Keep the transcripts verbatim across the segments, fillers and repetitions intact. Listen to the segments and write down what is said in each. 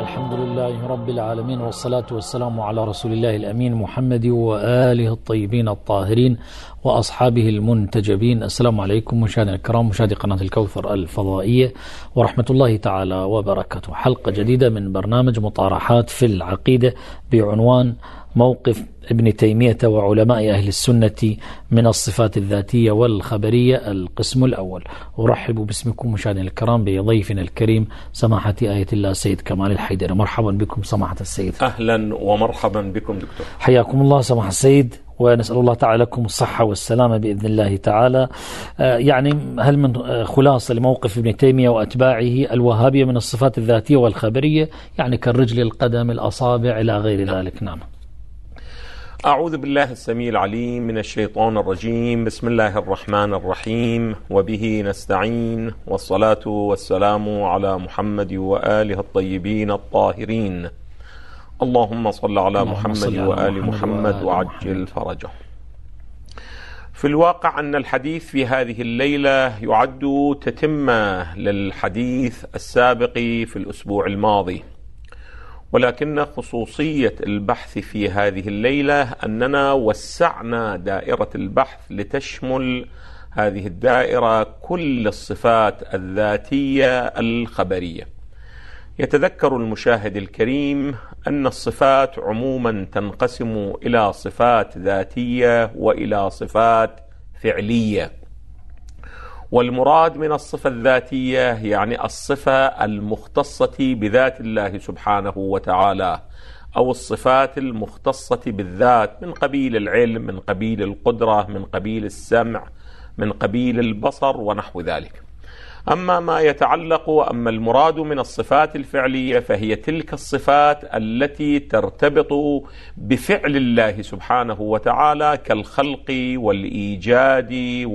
الحمد لله رب العالمين، والصلاة والسلام على رسول الله الأمين محمد وآله الطيبين الطاهرين وأصحابه المنتجبين. السلام عليكم مشاهدينا الكرام، مشاهدي قناة الكوثر الفضائية، ورحمة الله تعالى وبركاته. حلقة جديدة من برنامج مطارحات في العقيدة بعنوان موقف ابن تيمية وعلماء أهل السنة من الصفات الذاتية والخبرية، القسم الأول. أرحب باسمكم مشاهدينا الكرام بضيفنا الكريم سماحة آية الله السيد كمال الحيدري. مرحبا بكم سماحة السيد. أهلا ومرحبا بكم دكتور. حياكم الله سماحة السيد، ونسأل الله تعالى لكم الصحة والسلامة بإذن الله تعالى. آه يعني هل من خلاصة لموقف ابن تيمية وأتباعه الوهابية من الصفات الذاتية والخبرية، يعني كالرجل، القدم، الأصابع إلى غير ذلك؟ نعم. أعوذ بالله السميع العليم من الشيطان الرجيم. بسم الله الرحمن الرحيم، وبه نستعين، والصلاة والسلام على محمد وآله الطيبين الطاهرين. اللهم صل على محمد وآل محمد وعجل فرجه. في الواقع أن الحديث في هذه الليلة يعد تتمة للحديث السابق في الأسبوع الماضي، ولكن خصوصية البحث في هذه الليلة أننا وسعنا دائرة البحث لتشمل هذه الدائرة كل الصفات الذاتية الخبرية. يتذكر المشاهد الكريم أن الصفات عموما تنقسم إلى صفات ذاتية وإلى صفات فعلية، والمراد من الصفة الذاتية يعني الصفة المختصة بذات الله سبحانه وتعالى، أو الصفات المختصة بالذات من قبيل العلم، من قبيل القدرة، من قبيل السمع، من قبيل البصر ونحو ذلك. أما ما يتعلق أما المراد من الصفات الفعلية فهي تلك الصفات التي ترتبط بفعل الله سبحانه وتعالى كالخلق والإيجاد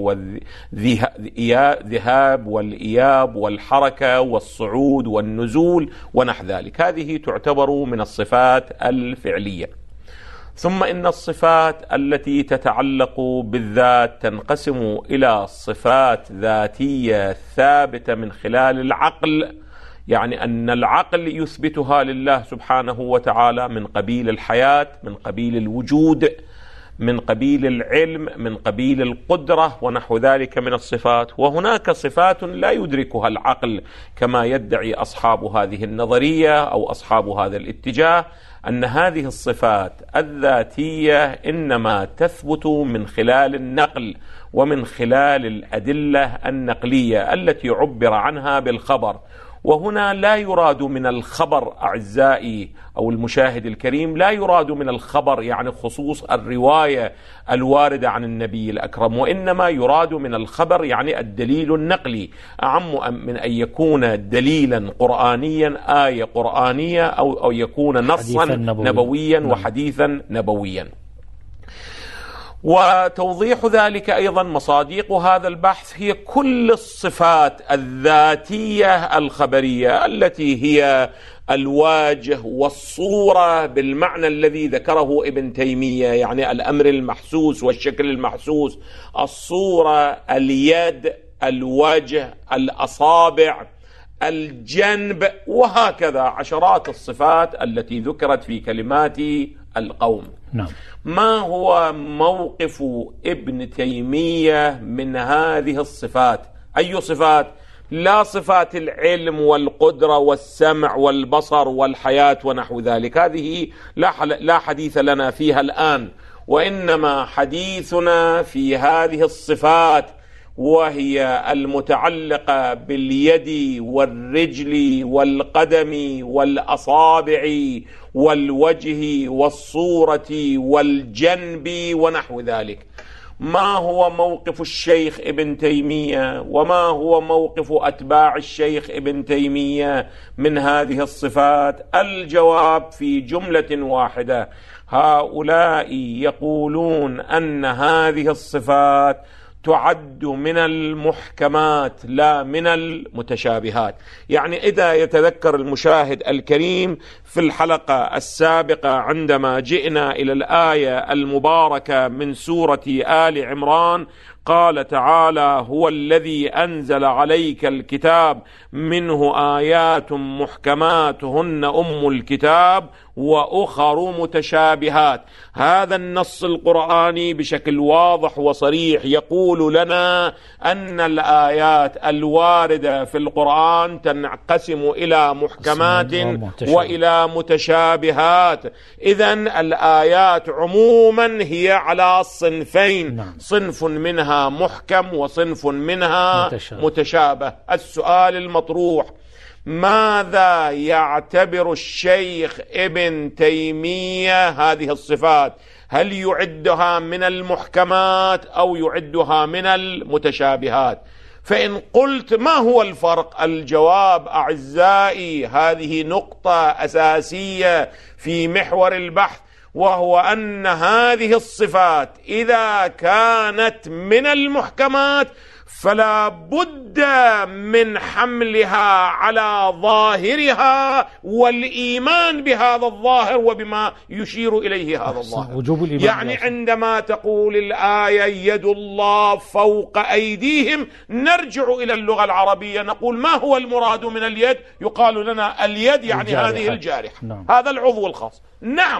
والذهاب والإياب والحركة والصعود والنزول ونحو ذلك. هذه تعتبر من الصفات الفعلية. ثم إن الصفات التي تتعلق بالذات تنقسم إلى صفات ذاتية ثابتة من خلال العقل، يعني أن العقل يثبتها لله سبحانه وتعالى من قبيل الحياة، من قبيل الوجود، من قبيل العلم، من قبيل القدرة ونحو ذلك من الصفات. وهناك صفات لا يدركها العقل كما يدعي أصحاب هذه النظرية أو أصحاب هذا الاتجاه، أن هذه الصفات الذاتية إنما تثبت من خلال النقل ومن خلال الأدلة النقلية التي عبر عنها بالخبر. وهنا لا يراد من الخبر أعزائي أو المشاهد الكريم، لا يراد من الخبر يعني خصوص الرواية الواردة عن النبي الأكرم، وإنما يراد من الخبر يعني الدليل النقلي، أعم من أن يكون دليلا قرآنيا، آية قرآنية، أو, أو يكون نصا نبوي. نبويا وحديثا نبويا. وتوضيح ذلك أيضا مصاديق هذا البحث هي كل الصفات الذاتية الخبرية التي هي الواجه والصورة بالمعنى الذي ذكره ابن تيمية، يعني الأمر المحسوس والشكل المحسوس، الصورة، اليد، الوجه، الأصابع، الجنب، وهكذا عشرات الصفات التي ذكرت في كلمات القوم. نعم. ما هو موقف ابن تيمية من هذه الصفات؟ أي صفات؟ لا صفات العلم والقدرة والسمع والبصر والحياة ونحو ذلك، هذه لا حديث لنا فيها الآن، وإنما حديثنا في هذه الصفات وهي المتعلقة باليد والرجل والقدم والأصابع والوجه والصورة والجنب ونحو ذلك. ما هو موقف الشيخ ابن تيمية وما هو موقف أتباع الشيخ ابن تيمية من هذه الصفات؟ الجواب في جملة واحدة: هؤلاء يقولون أن هذه الصفات تعد من المحكمات لا من المتشابهات. يعني إذا يتذكر المشاهد الكريم في الحلقة السابقة عندما جئنا إلى الآية المباركة من سورة آل عمران، قال تعالى: هو الذي أنزل عليك الكتاب منه آيات محكمات هن أم الكتاب وأخر متشابهات. هذا النص القرآني بشكل واضح وصريح يقول لنا أن الآيات الواردة في القرآن تنقسم إلى محكمات وإلى متشابهات. إذن الآيات عموما هي على صنفين، صنف منها محكم وصنف منها متشابه. متشابه. السؤال المطروح: ماذا يعتبر الشيخ ابن تيمية هذه الصفات؟ هل يعدها من المحكمات أو يعدها من المتشابهات؟ فإن قلت ما هو الفرق؟ الجواب أعزائي هذه نقطة أساسية في محور البحث، وهو أن هذه الصفات إذا كانت من المحكمات فلا بد من حملها على ظاهرها والإيمان بهذا الظاهر وبما يشير إليه هذا الظاهر. يعني عندما تقول الآية يد الله فوق أيديهم، نرجع إلى اللغة العربية نقول ما هو المراد من اليد؟ يقال لنا اليد يعني الجارحة. هذه الجارحة. نعم. هذا العضو الخاص. نعم،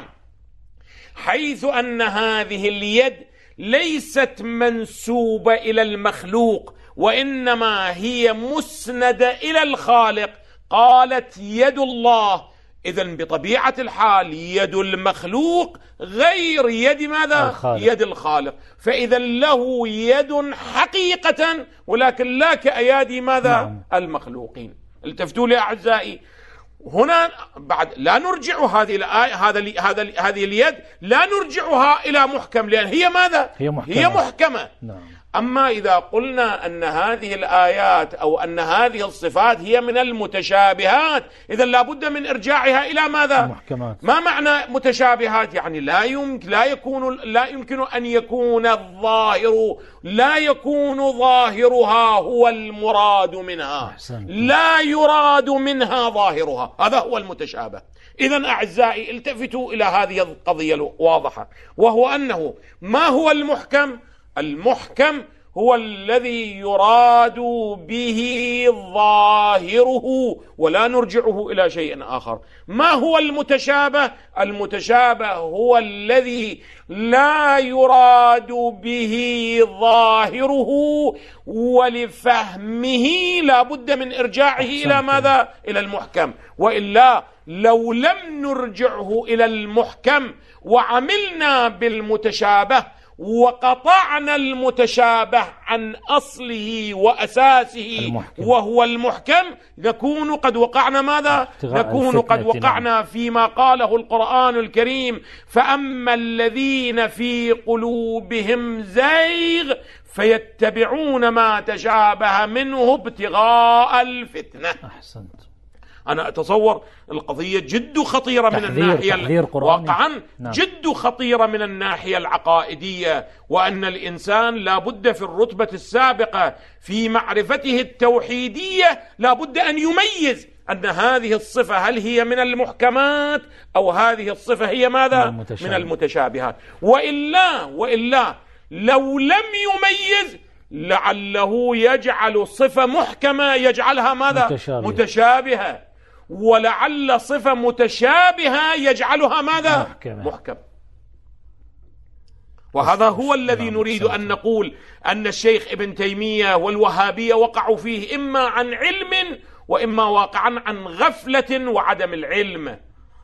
حيث أن هذه اليد ليست منسوبة إلى المخلوق وإنما هي مسندة إلى الخالق. قالت يد الله، إذن بطبيعة الحال يد المخلوق غير يد ماذا؟ الخالق. يد الخالق. فإذا له يد حقيقة ولكن لا كأيادي ماذا؟ نعم. المخلوقين. التفتوا لي أعزائي، هنا بعد لا نرجع هذه الآية هذا هذا هذه اليد لا نرجعها إلى محكم، لأن هي ماذا؟ هي محكمة. هي محكمة. نعم. أما إذا قلنا أن هذه الآيات أو أن هذه الصفات هي من المتشابهات، إذا لابد من إرجاعها إلى ماذا؟ محكمات. ما معنى متشابهات؟ يعني لا يمكن لا يكون لا يمكن أن يكون الظاهر لا يكون ظاهرها هو المراد منها. أحسنت. لا يراد منها ظاهرها، هذا هو المتشابه. إذن أعزائي التفتوا إلى هذه القضية الواضحة، وهو أنه ما هو المحكم؟ المحكم هو الذي يراد به ظاهره ولا نرجعه إلى شيء آخر. ما هو المتشابه؟ المتشابه هو الذي لا يراد به ظاهره ولفهمه لا بد من إرجاعه إلى ماذا؟ إلى المحكم. وإلا لو لم نرجعه إلى المحكم وعملنا بالمتشابه وقطعنا المتشابه عن أصله وأساسه المحكم. وهو المحكم، نكون قد وقعنا ماذا؟ نكون قد وقعنا فيما قاله القرآن الكريم: فأما الذين في قلوبهم زيغ فيتبعون ما تشابه منه ابتغاء الفتنة. أحسنت. أنا أتصور القضية جد خطيرة من الناحية واقعا نعم. جد خطيرة من الناحية العقائدية، وأن الإنسان لا بد في الرتبة السابقة في معرفته التوحيدية لا بد أن يميز أن هذه الصفة هل هي من المحكمات أو هذه الصفة هي ماذا؟ من, من المتشابهات. وإلا وإلا لو لم يميز لعله يجعل صفة محكمة يجعلها ماذا؟ متشابهة, متشابهة. ولعل صفة متشابهة يجعلها ماذا؟ محكمة, محكم. وهذا هو الذي نريد أن نقول أن الشيخ ابن تيمية والوهابية وقعوا فيه إما عن علم وإما واقعا عن غفلة وعدم العلم.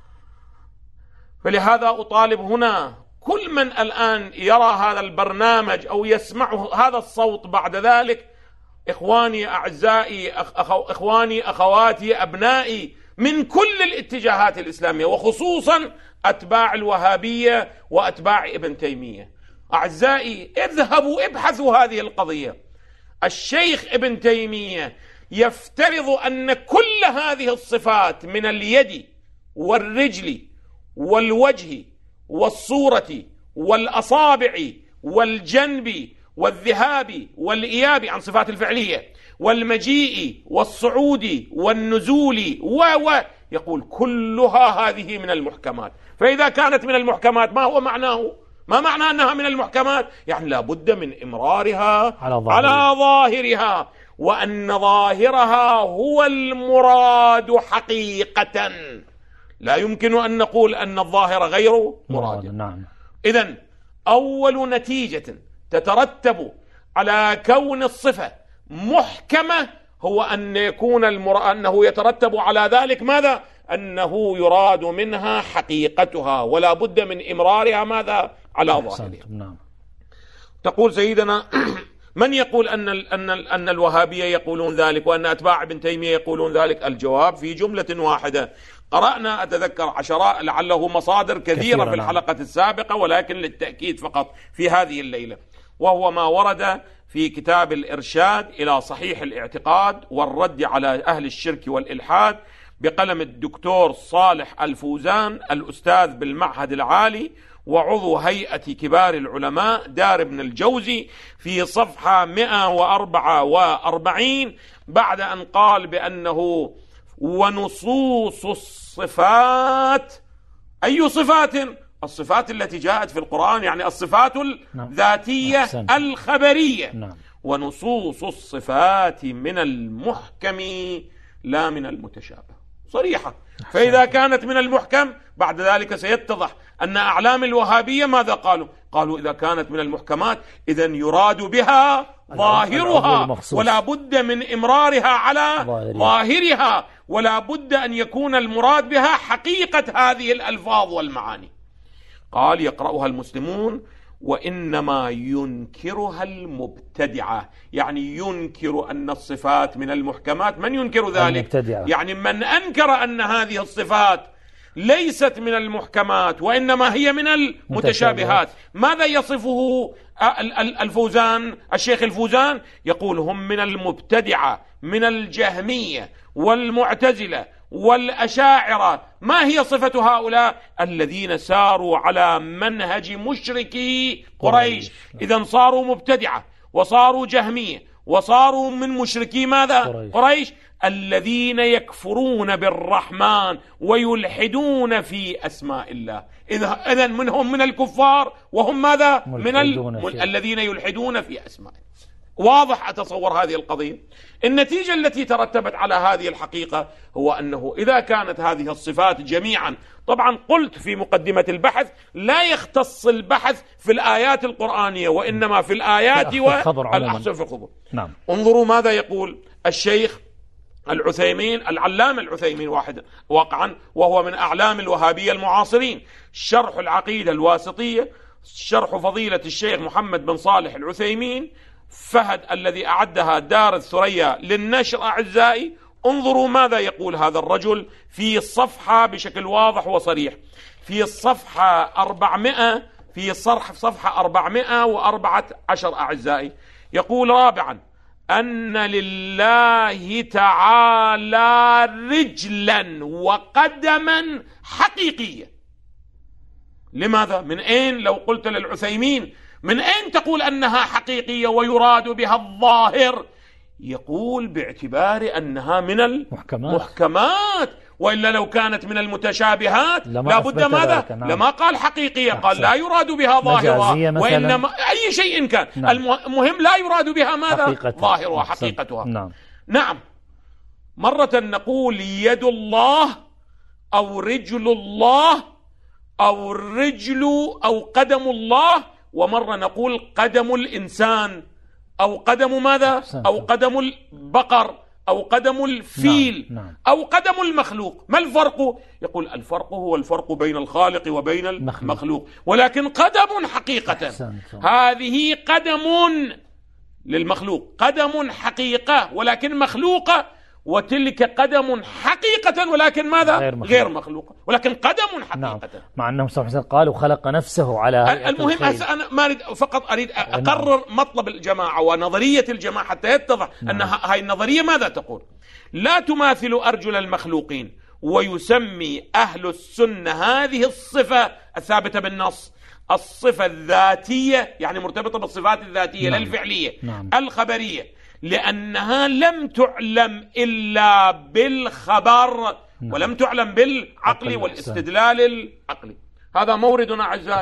فلهذا أطالب هنا كل من الآن يرى هذا البرنامج أو يسمع هذا الصوت بعد ذلك، إخواني أعزائي، إخواني أخواتي أبنائي من كل الاتجاهات الإسلامية وخصوصا أتباع الوهابية وأتباع ابن تيمية، أعزائي اذهبوا ابحثوا هذه القضية. الشيخ ابن تيمية يفترض أن كل هذه الصفات من اليد والرجل والوجه والصورة والأصابع والجنب والذهاب والإياب عن صفات الفعلية والمجيء والصعود والنزول و يقول كلها هذه من المحكمات. فإذا كانت من المحكمات ما هو معناه؟ ما معنى أنها من المحكمات؟ يعني لا بد من إمرارها على ظاهرها, على ظاهرها، وأن ظاهرها هو المراد حقيقة. لا يمكن أن نقول أن الظاهر غير مراد. نعم. إذن أول نتيجة تترتب على كون الصفة محكمة هو أن يكون المر... أنه يترتب على ذلك ماذا؟ أنه يراد منها حقيقتها، ولا بد من إمرارها ماذا؟ على ظاهرها. نعم. تقول سيدنا من يقول أن ال أن ال أن الوهابية يقولون ذلك وأن أتباع ابن تيمية يقولون ذلك؟ الجواب في جملة واحدة. قرأنا أتذكر عشرات لعله مصادر كثيرة, كثيرة في الحلقة نعم. السابقة، ولكن للتأكيد فقط في هذه الليلة، وهو ما ورد في كتاب الإرشاد إلى صحيح الاعتقاد والرد على أهل الشرك والإلحاد بقلم الدكتور صالح الفوزان الأستاذ بالمعهد العالي وعضو هيئة كبار العلماء دار ابن الجوزي في صفحة مئة وأربعة وأربعين، بعد أن قال بأنه ونصوص الصفات. أي صفات؟ الصفات التي جاءت في القرآن، يعني الصفات الذاتية الخبرية. نعم. ونصوص الصفات من المحكم لا من المتشابه، صريحة. فإذا كانت من المحكم بعد ذلك سيتضح أن أعلام الوهابية ماذا قالوا؟ قالوا إذا كانت من المحكمات إذن يراد بها ظاهرها، ولا بد من إمرارها على ظاهرها، ولا بد أن يكون المراد بها حقيقة هذه الألفاظ والمعاني. قال يقرأها المسلمون وإنما ينكرها المبتدعة، يعني ينكر أن الصفات من المحكمات. من ينكر ذلك؟ المبتدعة. يعني من أنكر أن هذه الصفات ليست من المحكمات وإنما هي من المتشابهات. ماذا يصفه الفوزان الشيخ الفوزان؟ يقول هم من المبتدعة من الجهمية والمعتزلة والأشاعرة. ما هي صفة هؤلاء؟ الذين ساروا على منهج مشركي قريش. إذن صاروا مبتدعة وصاروا جهمية وصاروا من مشركي ماذا؟ قريش. قريش الذين يكفرون بالرحمن ويلحدون في أسماء الله. إذن منهم من الكفار وهم ماذا؟ من ال... الذين يلحدون في أسماء. واضح أتصور هذه القضية. النتيجة التي ترتبت على هذه الحقيقة هو أنه إذا كانت هذه الصفات جميعا، طبعا قلت في مقدمة البحث لا يختص البحث في الآيات القرآنية وإنما في الآيات والأحسن في الخبر. نعم. انظروا ماذا يقول الشيخ العثيمين، العلامة العثيمين واحد واقعا وهو من أعلام الوهابية المعاصرين. شرح العقيدة الواسطية، شرح فضيلة الشيخ محمد بن صالح العثيمين فهد الذي أعدها دار الثريا للنشر. أعزائي انظروا ماذا يقول هذا الرجل في الصفحة بشكل واضح وصريح، في الصفحة أربعمائة في صرح صفحة أربعمائة وأربعة عشر. أعزائي يقول رابعا أن لله تعالى رجلا وقدما حقيقية. لماذا؟ من أين لو قلت للعثيمين من أين تقول أنها حقيقية ويراد بها الظاهر؟ يقول باعتبار أنها من المحكمات، وإلا لو كانت من المتشابهات لابد ماذا؟ نعم. لما قال حقيقية، قال لا يراد بها ظاهرها وإنما أي شيء كان. نعم. المهم لا يراد بها ماذا؟ ظاهرها حقيقتها. نعم. نعم. مرة نقول يد الله أو رجل الله أو الرجل أو قدم الله، ومرة نقول قدم الإنسان أو قدم ماذا؟ أو قدم البقر أو قدم الفيل. نعم. نعم. أو قدم المخلوق. ما الفرق؟ يقول الفرق هو الفرق بين الخالق وبين المخلوق، ولكن قدم حقيقة. هذه قدم للمخلوق، قدم حقيقة ولكن مخلوقة، وتلك قدم حقيقة ولكن ماذا؟ غير مخلوق. غير مخلوقة ولكن قدم حقيقة. نعم. مع أنه صلى الله عليه وسلم قال وخلق نفسه على هيئة المهم الخيل. أنا ما أريد فقط أريد أقرر نعم. مطلب الجماعة ونظرية الجماعة حتى يتضح. نعم. أن هاي النظرية ماذا تقول؟ لا تماثل أرجل المخلوقين، ويسمي أهل السنة هذه الصفة الثابتة بالنص الصفة الذاتية، يعني مرتبطة بالصفات الذاتية. نعم. الفعلية. نعم. الخبرية، لأنها لم تعلم إلا بالخبر. نعم. ولم تعلم بالعقل والاستدلال العقلي. هذا موردنا أعزائي.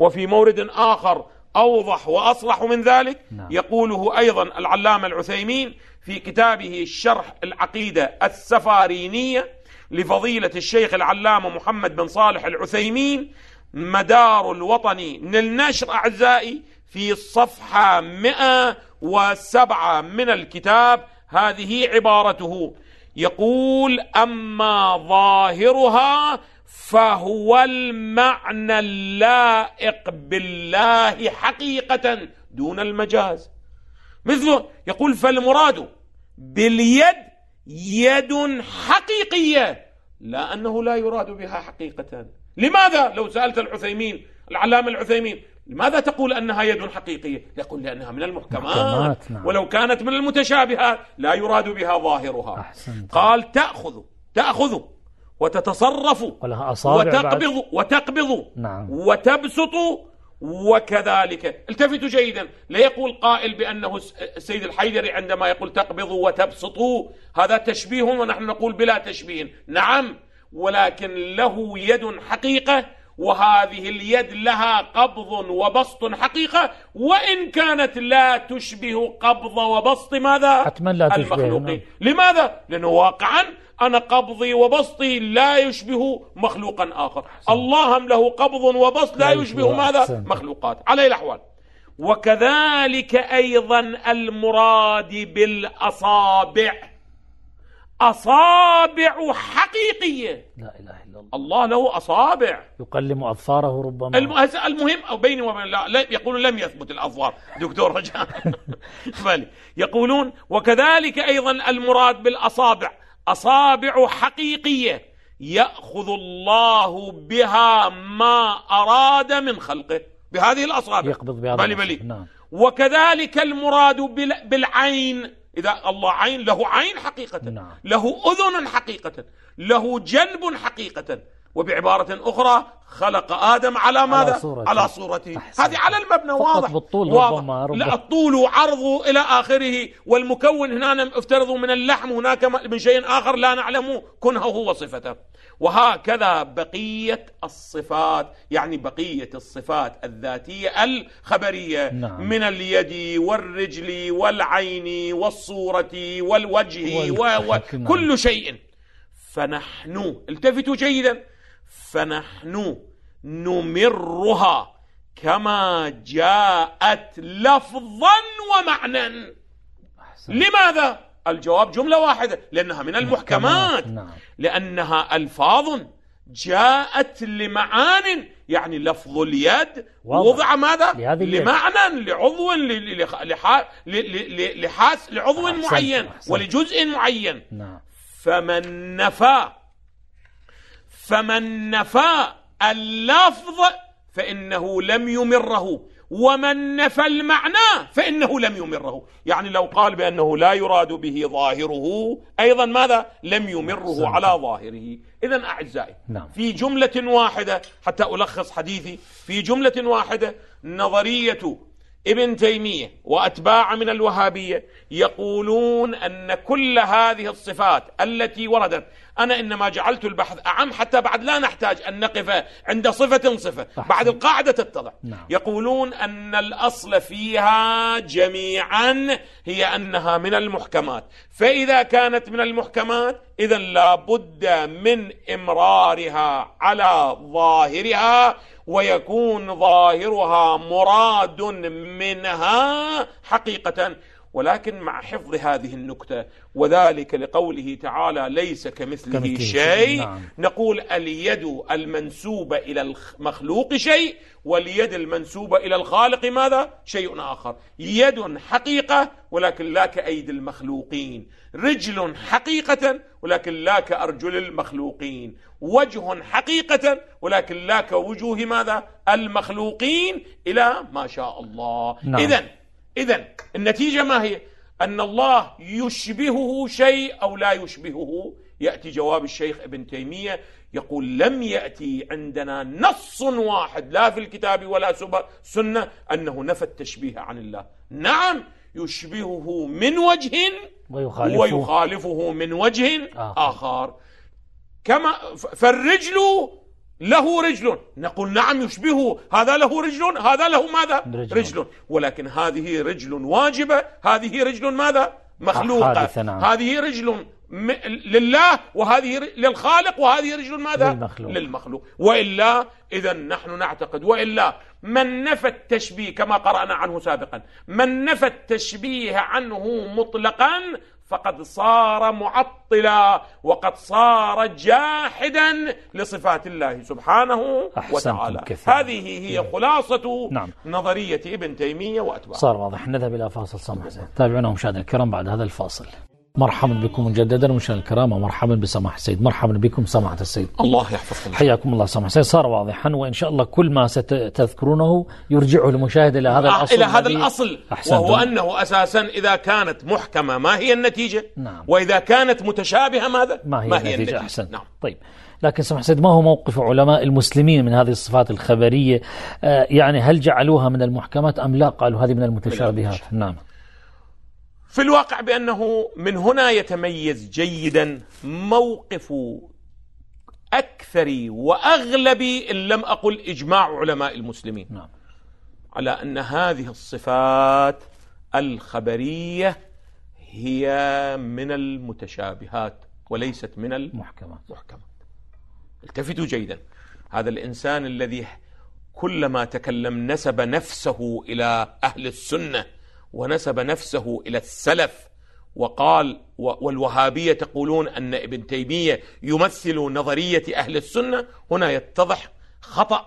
وفي مورد آخر أوضح وأصرح من ذلك نعم. يقوله أيضا العلامة العثيمين في كتابه الشرح العقيدة السفارينية لفضيلة الشيخ العلامة محمد بن صالح العثيمين، مدار الوطني للنشر أعزائي، في الصفحة مئة وسبعة من الكتاب. هذه عبارته، يقول: أما ظاهرها فهو المعنى اللائق بالله حقيقة دون المجاز. مثله يقول: فالمراد باليد يد حقيقية، لا أنه لا يراد بها حقيقة. لماذا؟ لو سألت العثيمين العلامة العثيمين لماذا تقول أنها يد حقيقية؟ يقول: لأنها من المحكمات، نعم. ولو كانت من المتشابهات لا يراد بها ظاهرها. أحسنت. قال: تأخذ تأخذ وتتصرف وتقبض وتقبض نعم. وتبسط وكذلك. التفتوا جيدا، لا يقول قائل بأنه السيد الحيدري عندما يقول تقبض وتبسط هذا تشبيه ونحن نقول بلا تشبيه. نعم، ولكن له يد حقيقة، وهذه اليد لها قبض وبسط حقيقة، وإن كانت لا تشبه قبض وبسط ماذا؟ حتما لا المخلوقين. لماذا؟ لأنه واقعا أنا قبضي وبسطي لا يشبه مخلوقا آخر. الله هم له قبض وبسط لا يشبه ماذا؟ مخلوقات. على الأحوال. وكذلك أيضا المراد بالأصابع، أصابع حقيقية. لا إله إلا الله. الله له أصابع يقلم أظفاره ربما. المهم أو بيني وبين لا, لا يقولون لم يثبت الأظفار دكتور رجاء. يقولون: وكذلك أيضا المراد بالأصابع أصابع حقيقية يأخذ الله بها ما أراد من خلقه، بهذه الأصابع يقبض بهذا بلي بلي. نعم. وكذلك المراد بالعين، إذا الله عين له عين حقيقة، نعم. له أذن حقيقة، له جنب حقيقة، وبعبارة أخرى خلق آدم على ماذا؟ على صورته, على صورته. هذه على المبنى واضح. بالطول واضح. لا، الطول وعرضه إلى آخره، والمكون هنا افترض من اللحم، هناك من شيء آخر لا نعلم كنهه وصفته. وهكذا بقية الصفات، يعني بقية الصفات الذاتية الخبرية، نعم. من اليد والرجل والعين والصورة والوجه وكل شيء. فنحن، التفتوا جيدا، فنحن نمرها كما جاءت لفظا ومعنى. لماذا؟ الجواب جملة واحدة: لأنها من المحكمات، لأنها ألفاظ جاءت لمعان، يعني لفظ اليد وضع ماذا؟ لمعنى، لعضو، لحاس، لعضو معين ولجزء معين. فمن نفى فمن نفى اللفظ فإنه لم يمره، ومن نفى المعنى فإنه لم يمره. يعني لو قال بأنه لا يراد به ظاهره أيضا ماذا؟ لم يمره على ظاهره. إذن أعزائي، نعم. في جملة واحدة، حتى ألخص حديثي، في جملة واحدة نظرية ابن تيمية وأتباع من الوهابية يقولون أن كل هذه الصفات التي وردت، أنا إنما جعلت البحث أعم حتى بعد لا نحتاج أن نقف عند صفة صفة، بعد القاعدة تتضح. نعم. يقولون أن الأصل فيها جميعا هي أنها من المحكمات، فإذا كانت من المحكمات إذن لا بد من إمرارها على ظاهرها، ويكون ظاهرها مراد منها حقيقة، ولكن مع حفظ هذه النكتة، وذلك لقوله تعالى: ليس كمثله شيء. نعم. نقول اليد المنسوبة إلى المخلوق شيء، واليد المنسوبة إلى الخالق ماذا؟ شيء آخر. يد حقيقة ولكن لا كأيدي المخلوقين، رجل حقيقة ولكن لا كأرجل المخلوقين، وجه حقيقة ولكن لا كوجوه ماذا؟ المخلوقين، إلى ما شاء الله. نعم. إذن إذن النتيجة ما هي؟ أن الله يشبهه شيء أو لا يشبهه. يأتي جواب الشيخ ابن تيمية يقول: لم يأتي عندنا نص واحد لا في الكتاب ولا سنة أنه نفى التشبيه عن الله. نعم، يشبهه من وجه ويخالفه, ويخالفه من وجه آخر. آخر. كما فالرجل له رجل، نقول نعم يشبهه، هذا له رجل، هذا له ماذا؟ رجل, رجل. ولكن هذه رجل واجبة، هذه رجل ماذا؟ مخلوقة. نعم. هذه رجل لله وهذه للخالق وهذه رجل ماذا؟ للمخلوق. للمخلوق. وإلا إذا نحن نعتقد، وإلا من نفى التشبيه كما قرأنا عنه سابقا، من نفى التشبيه عنه مطلقا فقد صار معطلا وقد صار جاحدا لصفات الله سبحانه وتعالى. هذه هي خلاصة نعم. نظرية ابن تيمية وأتباعه. صار واضح. نذهب إلى فاصل سمح زين. تابعونا مشاهدينا الكرام بعد هذا الفاصل. مرحبا بكم مجددا مشاهدينا الكرام، ومرحبا بسماحة السيد. مرحبا بكم سماحة السيد. الله يحفظكم. حياكم الله سماحة السيد. صار واضحا، وإن شاء الله كل ما ستذكرونه يرجعه المشاهد إلى هذا الأصل، إلى هذا الأصل وهو أنه أساسا إذا كانت محكمة ما هي النتيجة؟ نعم. وإذا كانت متشابهة ماذا؟ ما هي, ما هي النتيجة؟ أحسن. نعم. طيب، لكن سماحة السيد، ما هو موقف علماء المسلمين من هذه الصفات الخبرية؟ آه يعني هل جعلوها من المحكمات أم لا قالوا هذه من المتشابهات؟ نعم. في الواقع بأنه من هنا يتميز جيدا موقف أكثر وأغلب إن لم أقل إجماع علماء المسلمين نعم. على أن هذه الصفات الخبرية هي من المتشابهات وليست من المحكمات. التفتوا جيدا، هذا الإنسان الذي كلما تكلم نسب نفسه إلى أهل السنة ونسب نفسه إلى السلف، وقال والوهابية تقولون أن ابن تيمية يمثل نظرية أهل السنة، هنا يتضح خطأ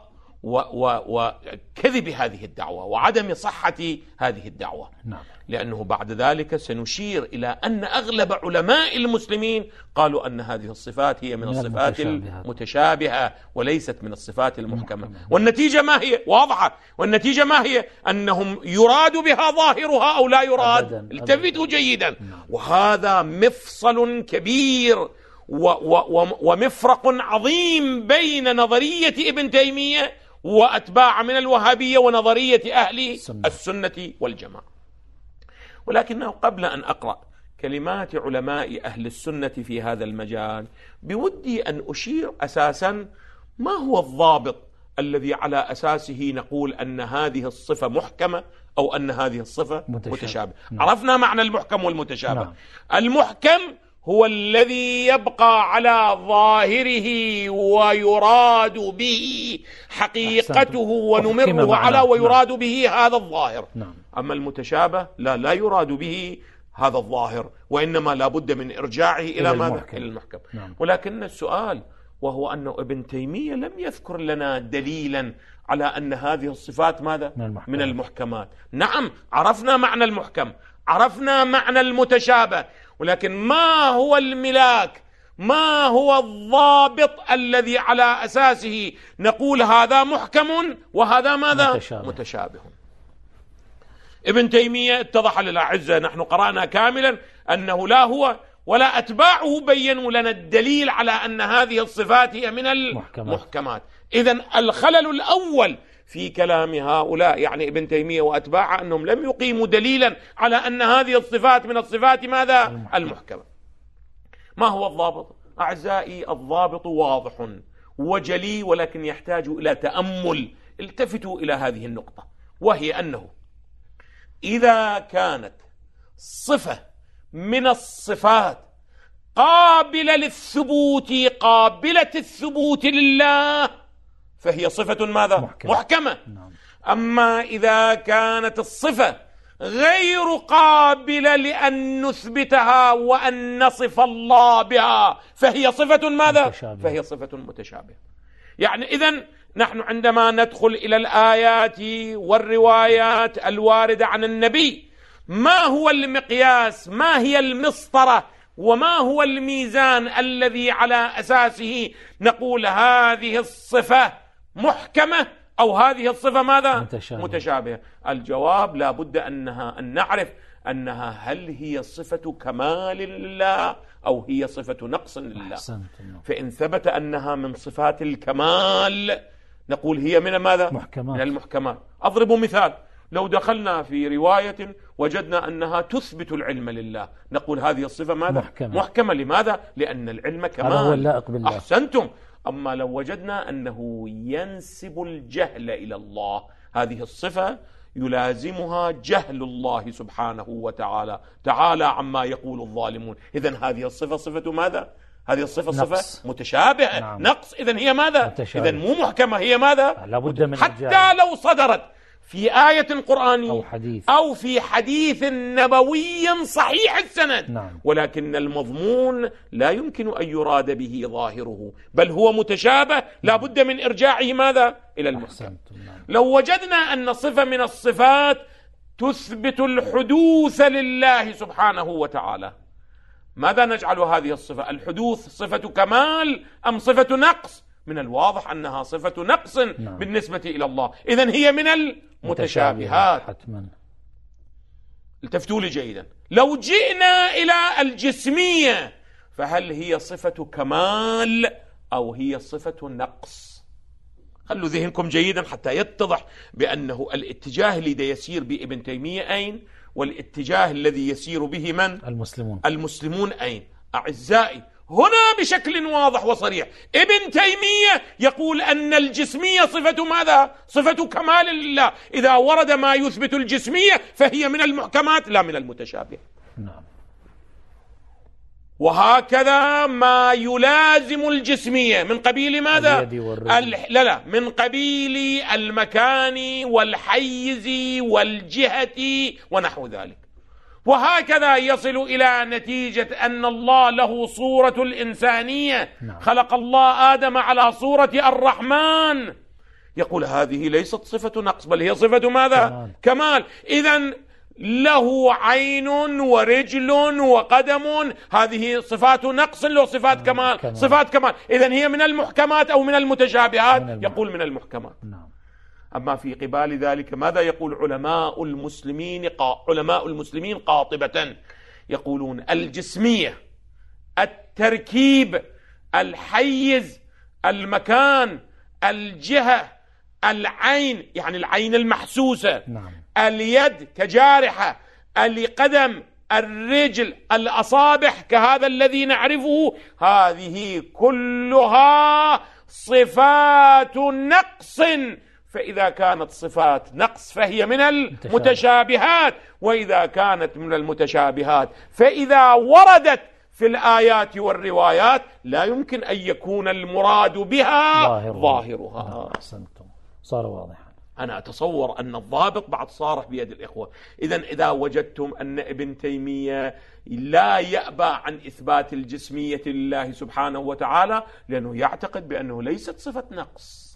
وكذب هذه الدعوة وعدم صحة هذه الدعوة. نعم. لأنه بعد ذلك سنشير إلى أن أغلب علماء المسلمين قالوا أن هذه الصفات هي من, من الصفات المتشابهة وليست من الصفات المحكمة. والنتيجة ما هي؟ واضحة. والنتيجة ما هي؟ أنهم يراد بها ظاهرها أو لا يراد. التفتوا جيدا. نعم. وهذا مفصل كبير و و ومفرق عظيم بين نظرية ابن تيمية وأتباع من الوهابية ونظرية أهل السنة, السنة والجماعة. ولكنه قبل أن أقرأ كلمات علماء أهل السنة في هذا المجال بودي أن أشير أساسا ما هو الضابط الذي على أساسه نقول أن هذه الصفة محكمة أو أن هذه الصفة متشابهة. متشابه. نعم. عرفنا معنى المحكم والمتشابه. نعم. المحكم هو الذي يبقى على ظاهره ويراد به حقيقته ونمره على ويراد نعم. به هذا الظاهر. نعم. أما المتشابه لا لا يراد به هذا الظاهر، وإنما لا بد من إرجاعه إلى ماذا؟ إلى المحكم. نعم. ولكن السؤال وهو أن ابن تيمية لم يذكر لنا دليلا على أن هذه الصفات ماذا؟ من المحكمات. من المحكمات. نعم، عرفنا معنى المحكم، عرفنا معنى المتشابه، ولكن ما هو الملاك؟ ما هو الضابط الذي على أساسه نقول هذا محكم وهذا ماذا؟ متشابه, متشابه. ابن تيمية اتضح للأعزة، نحن قرأنا كاملا أنه لا هو ولا أتباعه بينوا لنا الدليل على أن هذه الصفات هي من المحكمات. إذن الخلل الأول في كلام هؤلاء يعني ابن تيمية وأتباعه أنهم لم يقيموا دليلا على أن هذه الصفات من الصفات ماذا؟ المحكمة. ما هو الضابط؟ أعزائي، الضابط واضح وجلي ولكن يحتاج إلى تأمل. التفتوا إلى هذه النقطة، وهي أنه إذا كانت صفة من الصفات قابلة للثبوت، قابلة الثبوت لله، فهي صفة ماذا؟ محكمة, محكمة. نعم. أما إذا كانت الصفة غير قابلة لأن نثبتها وأن نصف الله بها فهي صفة ماذا؟ متشابه. فهي صفة متشابهة. يعني إذن نحن عندما ندخل إلى الآيات والروايات الواردة عن النبي، ما هو المقياس؟ ما هي المسطرة؟ وما هو الميزان الذي على أساسه نقول هذه الصفة محكمة أو هذه الصفة ماذا؟ متشابه. متشابهة. الجواب لا بد أنها أن نعرف أنها هل هي صفة كمال لله أو هي صفة نقص لله. فإن ثبت أنها من صفات الكمال نقول هي من ماذا؟ محكمات. من المحكمات. أضرب مثال، لو دخلنا في رواية وجدنا أنها تثبت العلم لله نقول هذه الصفة ماذا؟ محكمة. محكمة. لماذا؟ لأن العلم كمال. هذا هو اللائق بالله. أحسنتم. أما لو وجدنا أنه ينسب الجهل إلى الله، هذه الصفة يلازمها جهل الله سبحانه وتعالى، تعالى عما يقول الظالمون. إذن هذه الصفة صفة ماذا؟ هذه الصفة صفة متشابهة. نعم. نقص. إذن هي ماذا؟ إذن مو محكمة، هي ماذا؟ لابد من حتى الجهل. لو صدرت في آية قرآنية أو حديث أو في حديث نبوي صحيح السند، نعم. ولكن المضمون لا يمكن أن يراد به ظاهره، بل هو متشابه، لا بد من إرجاعه ماذا؟ إلى المحكم. نعم. لو وجدنا أن صفة من الصفات تثبت الحدوث لله سبحانه وتعالى، ماذا نجعل هذه الصفة؟ الحدوث صفة كمال أم صفة نقص؟ من الواضح أنها صفة نقص. نعم. بالنسبة إلى الله، إذن هي من المتشابهات حتما. التفتوا لي جيدا. لو جئنا إلى الجسمية، فهل هي صفة كمال أو هي صفة نقص؟ خلوا ذهنكم جيدا حتى يتضح بأنه الاتجاه الذي يسير بابن تيمية أين، والاتجاه الذي يسير به من؟ المسلمون. المسلمون أين؟ أعزائي، هنا بشكل واضح وصريح ابن تيمية يقول أن الجسمية صفة ماذا؟ صفة كمال لله. إذا ورد ما يثبت الجسمية فهي من المحكمات لا من المتشابه. نعم. وهكذا ما يلازم الجسمية من قبيل ماذا؟ ال... لا لا من قبيل المكان والحيز والجهة ونحو ذلك. وهكذا يصل إلى نتيجة أن الله له صورة الإنسانية. نعم. خلق الله آدم على صورة الرحمن، يقول هذه ليست صفة نقص بل هي صفة ماذا؟ كمال, كمال. إذن له عين ورجل وقدم، هذه صفات نقص له صفات نعم. كمال. كمال صفات كمال. إذن هي من المحكمات أو من المتشابهات؟ من يقول من المحكمات. نعم. أما في قبال ذلك ماذا يقول علماء المسلمين؟ علماء المسلمين قاطبة يقولون الجسمية، التركيب، الحيز، المكان، الجهة، العين يعني العين المحسوسة. نعم. اليد كجارحة، القدم، الرجل، الأصابع كهذا الذي نعرفه، هذه كلها صفات نقص. فإذا كانت صفات نقص فهي من المتشابهات، وإذا كانت من المتشابهات فإذا وردت في الآيات والروايات لا يمكن أن يكون المراد بها ظاهرها, ظاهرها. أحسنتم، صار واضحا. أنا أتصور أن الضابط بعد صارح بيد الإخوة. إذن إذا وجدتم أن ابن تيمية لا يأبى عن إثبات الجسمية لله سبحانه وتعالى لأنه يعتقد بأنه ليست صفة نقص،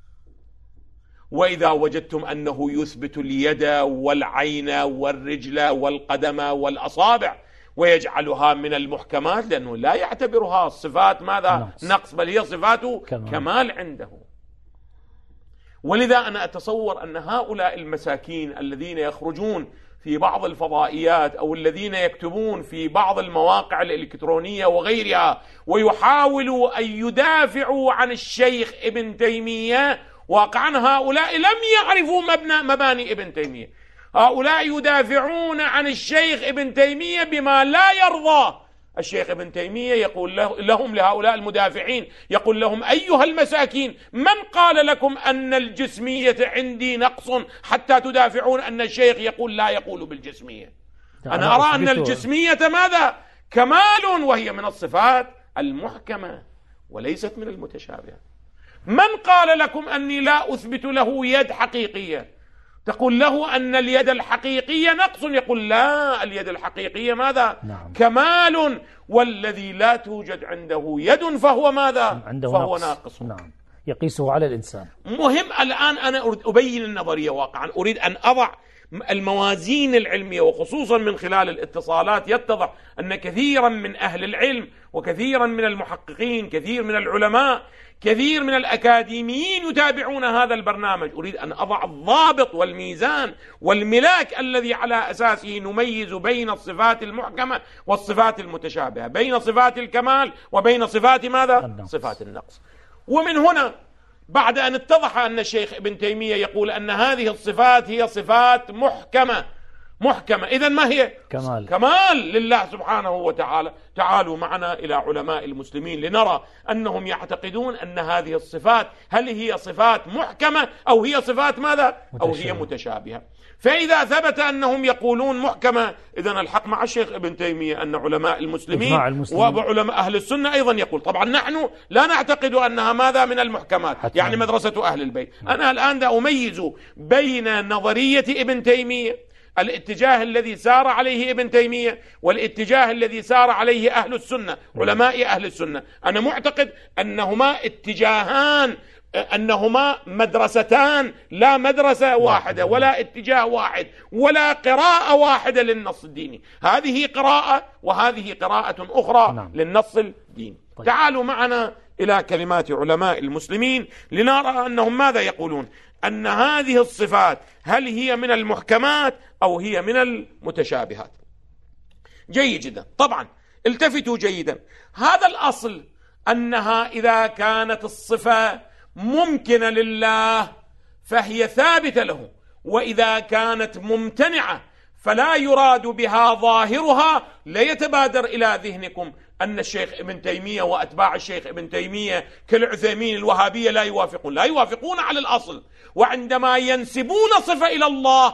وإذا وجدتم أنه يثبت اليد والعين والرجل والقدم والأصابع ويجعلها من المحكمات لأنه لا يعتبرها صفات ماذا؟ نقص, نقص بل هي صفات كمال. كمال عنده. ولذا أنا أتصور أن هؤلاء المساكين الذين يخرجون في بعض الفضائيات أو الذين يكتبون في بعض المواقع الإلكترونية وغيرها ويحاولوا أن يدافعوا عن الشيخ ابن تيمية، واقعا هؤلاء لم يعرفوا مبنى مباني ابن تيمية. هؤلاء يدافعون عن الشيخ ابن تيمية بما لا يرضى الشيخ ابن تيمية. يقول لهم لهؤلاء المدافعين، يقول لهم أيها المساكين، من قال لكم أن الجسمية عندي نقص حتى تدافعون أن الشيخ يقول لا يقول بالجسمية؟ أنا أرى أن الجسمية ماذا؟ كمال، وهي من الصفات المحكمة وليست من المتشابهة. من قال لكم أني لا أثبت له يد حقيقية؟ تقول له أن اليد الحقيقية نقص، يقول لا، اليد الحقيقية ماذا؟ نعم. كمال، والذي لا توجد عنده يد فهو ماذا؟ عنده فهو نقص. ناقص. نعم. يقيسه على الإنسان. مهم الآن أنا أريد أبين النظرية واقعا، أريد أن أضع الموازين العلمية، وخصوصا من خلال الاتصالات يتضح أن كثيرا من أهل العلم وكثيرا من المحققين، كثير من العلماء، كثير من الأكاديميين يتابعون هذا البرنامج. أريد أن أضع الضابط والميزان والملاك الذي على أساسه نميز بين الصفات المحكمة والصفات المتشابهة، بين صفات الكمال وبين صفات ماذا؟ النقص. صفات النقص. ومن هنا بعد أن اتضح أن الشيخ ابن تيمية يقول أن هذه الصفات هي صفات محكمة محكمة، إذن ما هي؟ كمال. كمال لله سبحانه وتعالى. تعالوا معنا إلى علماء المسلمين لنرى أنهم يعتقدون أن هذه الصفات هل هي صفات محكمة أو هي صفات ماذا؟ أو هي متشابهة. فإذا ثبت أنهم يقولون محكمة، إذن الحق مع الشيخ ابن تيمية أن علماء المسلمين وعلماء أهل السنة أيضا يقول. طبعا نحن لا نعتقد أنها ماذا من المحكمات، يعني مدرسة أهل البيت. أنا الآن دا أميز بين نظرية ابن تيمية، الاتجاه الذي سار عليه ابن تيمية، والاتجاه الذي سار عليه أهل السنة علماء أهل السنة. أنا معتقد أنهما اتجاهان، أنهما مدرستان، لا مدرسة واحدة ولا اتجاه واحد ولا قراءة واحدة للنص الديني. هذه قراءة وهذه قراءة أخرى نعم. للنص الديني. طيب. تعالوا معنا إلى كلمات علماء المسلمين لنرى أنهم ماذا يقولون، أن هذه الصفات هل هي من المحكمات أو هي من المتشابهات. جيد جدا. طبعا التفتوا جيدا، هذا الأصل أنها إذا كانت الصفة ممكنة لله فهي ثابتة له، وإذا كانت ممتنعة فلا يراد بها ظاهرها. لا يتبادر إلى ذهنكم أن الشيخ ابن تيمية وأتباع الشيخ ابن تيمية كالعثيمين الوهابية لا يوافقون، لا يوافقون على الأصل. وعندما ينسبون صفة إلى الله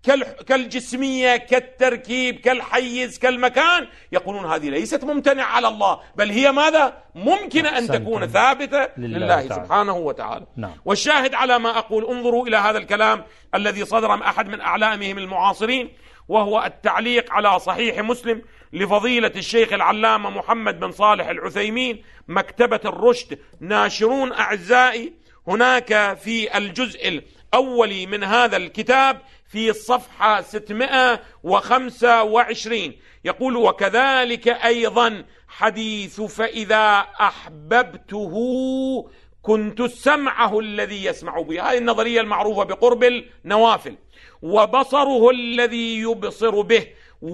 كالجسمية كالتركيب كالحيز كالمكان، يقولون هذه ليست ممتنعة على الله، بل هي ماذا؟ ممكنة أن تكون ثابتة لله, لله سبحانه وتعالى. نعم. والشاهد على ما أقول، انظروا إلى هذا الكلام الذي صدر من أحد من أعلامهم المعاصرين، وهو التعليق على صحيح مسلم لفضيلة الشيخ العلامة محمد بن صالح العثيمين، مكتبة الرشد، ناشرون أعزائي. هناك في الجزء الأول من هذا الكتاب في الصفحة ستمائة وخمسة وعشرين يقول: وكذلك أيضا حديث فإذا أحببته كنت سمعه الذي يسمع به، هذه النظرية المعروفة بقرب النوافل، وبصره الذي يبصر به،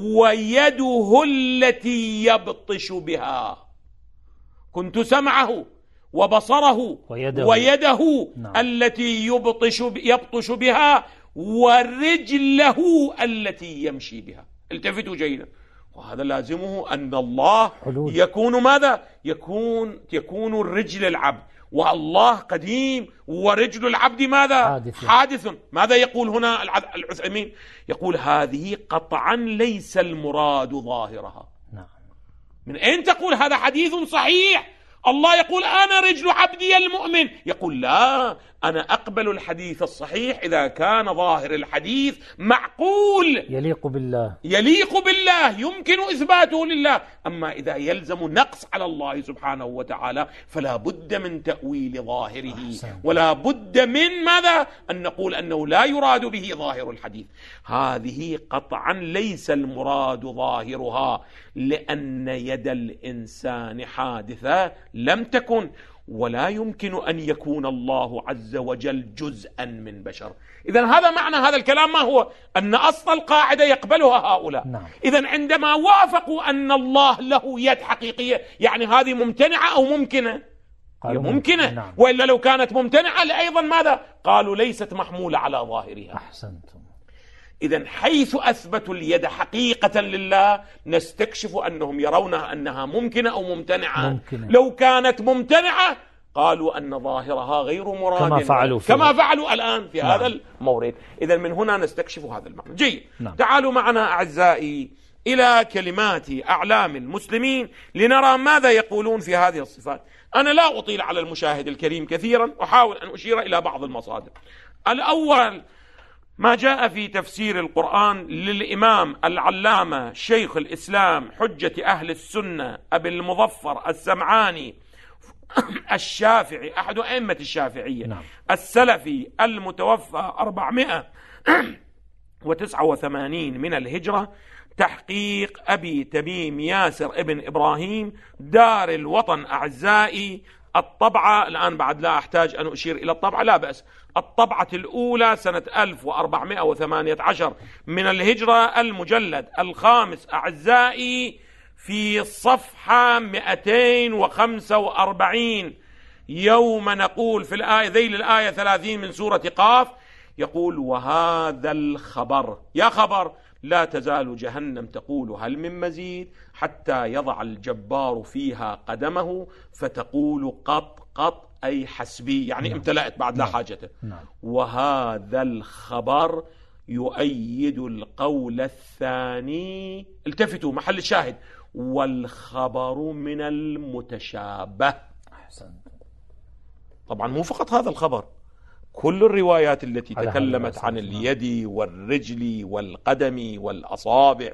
ويده التي يبطش بها. كنت سمعه وبصره ويده, ويده نعم. التي يبطش, يبطش بها، ورجله التي يمشي بها. التفتوا جيدا، وهذا لازمه أن الله حلول. يكون ماذا؟ يكون يكون الرجل العبد، والله قديم، ورجل العبد ماذا؟ حادث. حادث. ماذا يقول هنا العثيمين؟ يقول هذه قطعا ليس المراد ظاهرها. نعم. من أين تقول هذا حديث صحيح؟ الله يقول أنا رجل عبدي المؤمن، يقول لا، أنا أقبل الحديث الصحيح إذا كان ظاهر الحديث معقول يليق بالله يليق بالله يمكن إثباته لله. أما إذا يلزم نقص على الله سبحانه وتعالى فلا بد من تأويل ظاهره، ولا بد من ماذا؟ أن نقول أنه لا يراد به ظاهر الحديث. هذه قطعا ليس المراد ظاهرها، لأن يد الإنسان حادثة لم تكن، ولا يمكن أن يكون الله عز وجل جزءا من بشر. إذن هذا معنى هذا الكلام، ما هو؟ أن أصل القاعدة يقبلها هؤلاء. نعم. إذن عندما وافقوا أن الله له يد حقيقية، يعني هذه ممتنعة أو ممكنة؟ هي ممكنة. نعم. وإلا لو كانت ممتنعة أيضا ماذا؟ قالوا ليست محمولة على ظاهرها. أحسنتم. إذن حيث أثبتوا اليد حقيقة لله نستكشف أنهم يرون أنها ممكنة أو ممتنعة. ممكنة. لو كانت ممتنعة قالوا أن ظاهرها غير مراد، كما فعلوا كما فعلوا الآن في نعم. هذا المورد. إذن من هنا نستكشف هذا المعنى. جيد. نعم. تعالوا معنا أعزائي إلى كلمات أعلام المسلمين لنرى ماذا يقولون في هذه الصفات. أنا لا أطيل على المشاهد الكريم كثيرا، أحاول أن أشير إلى بعض المصادر. الأول ما جاء في تفسير القرآن للإمام العلامة شيخ الإسلام حجة أهل السنة أبي المظفر السمعاني الشافعي، أحد أئمة الشافعية. نعم. السلفي، المتوفى أربعمائة وتسعة وثمانين من الهجرة، تحقيق أبي تميم ياسر ابن إبراهيم، دار الوطن أعزائي. الطبعة الآن بعد لا أحتاج أن أشير إلى الطبعة، لا بأس. الطبعة الأولى سنة ألف وأربعمائة وثمانية عشر من الهجرة، المجلد الخامس أعزائي، في صفحة مئتين وخمسة وأربعين، يوم نقول في الآية ذيل الآية ثلاثين من سورة قاف، يقول: وهذا الخبر، يا خبر لا تزال جهنم تقول هل من مزيد حتى يضع الجبار فيها قدمه فتقول قط قط أي حسبي، يعني نعم. امتلأت بعد لا حاجته. نعم. وهذا الخبر يؤيد القول الثاني. التفتوا محل الشاهد، والخبر من المتشابه. أحسن. طبعا مو فقط هذا الخبر، كل الروايات التي تكلمت عن اليد والرجل والقدم والأصابع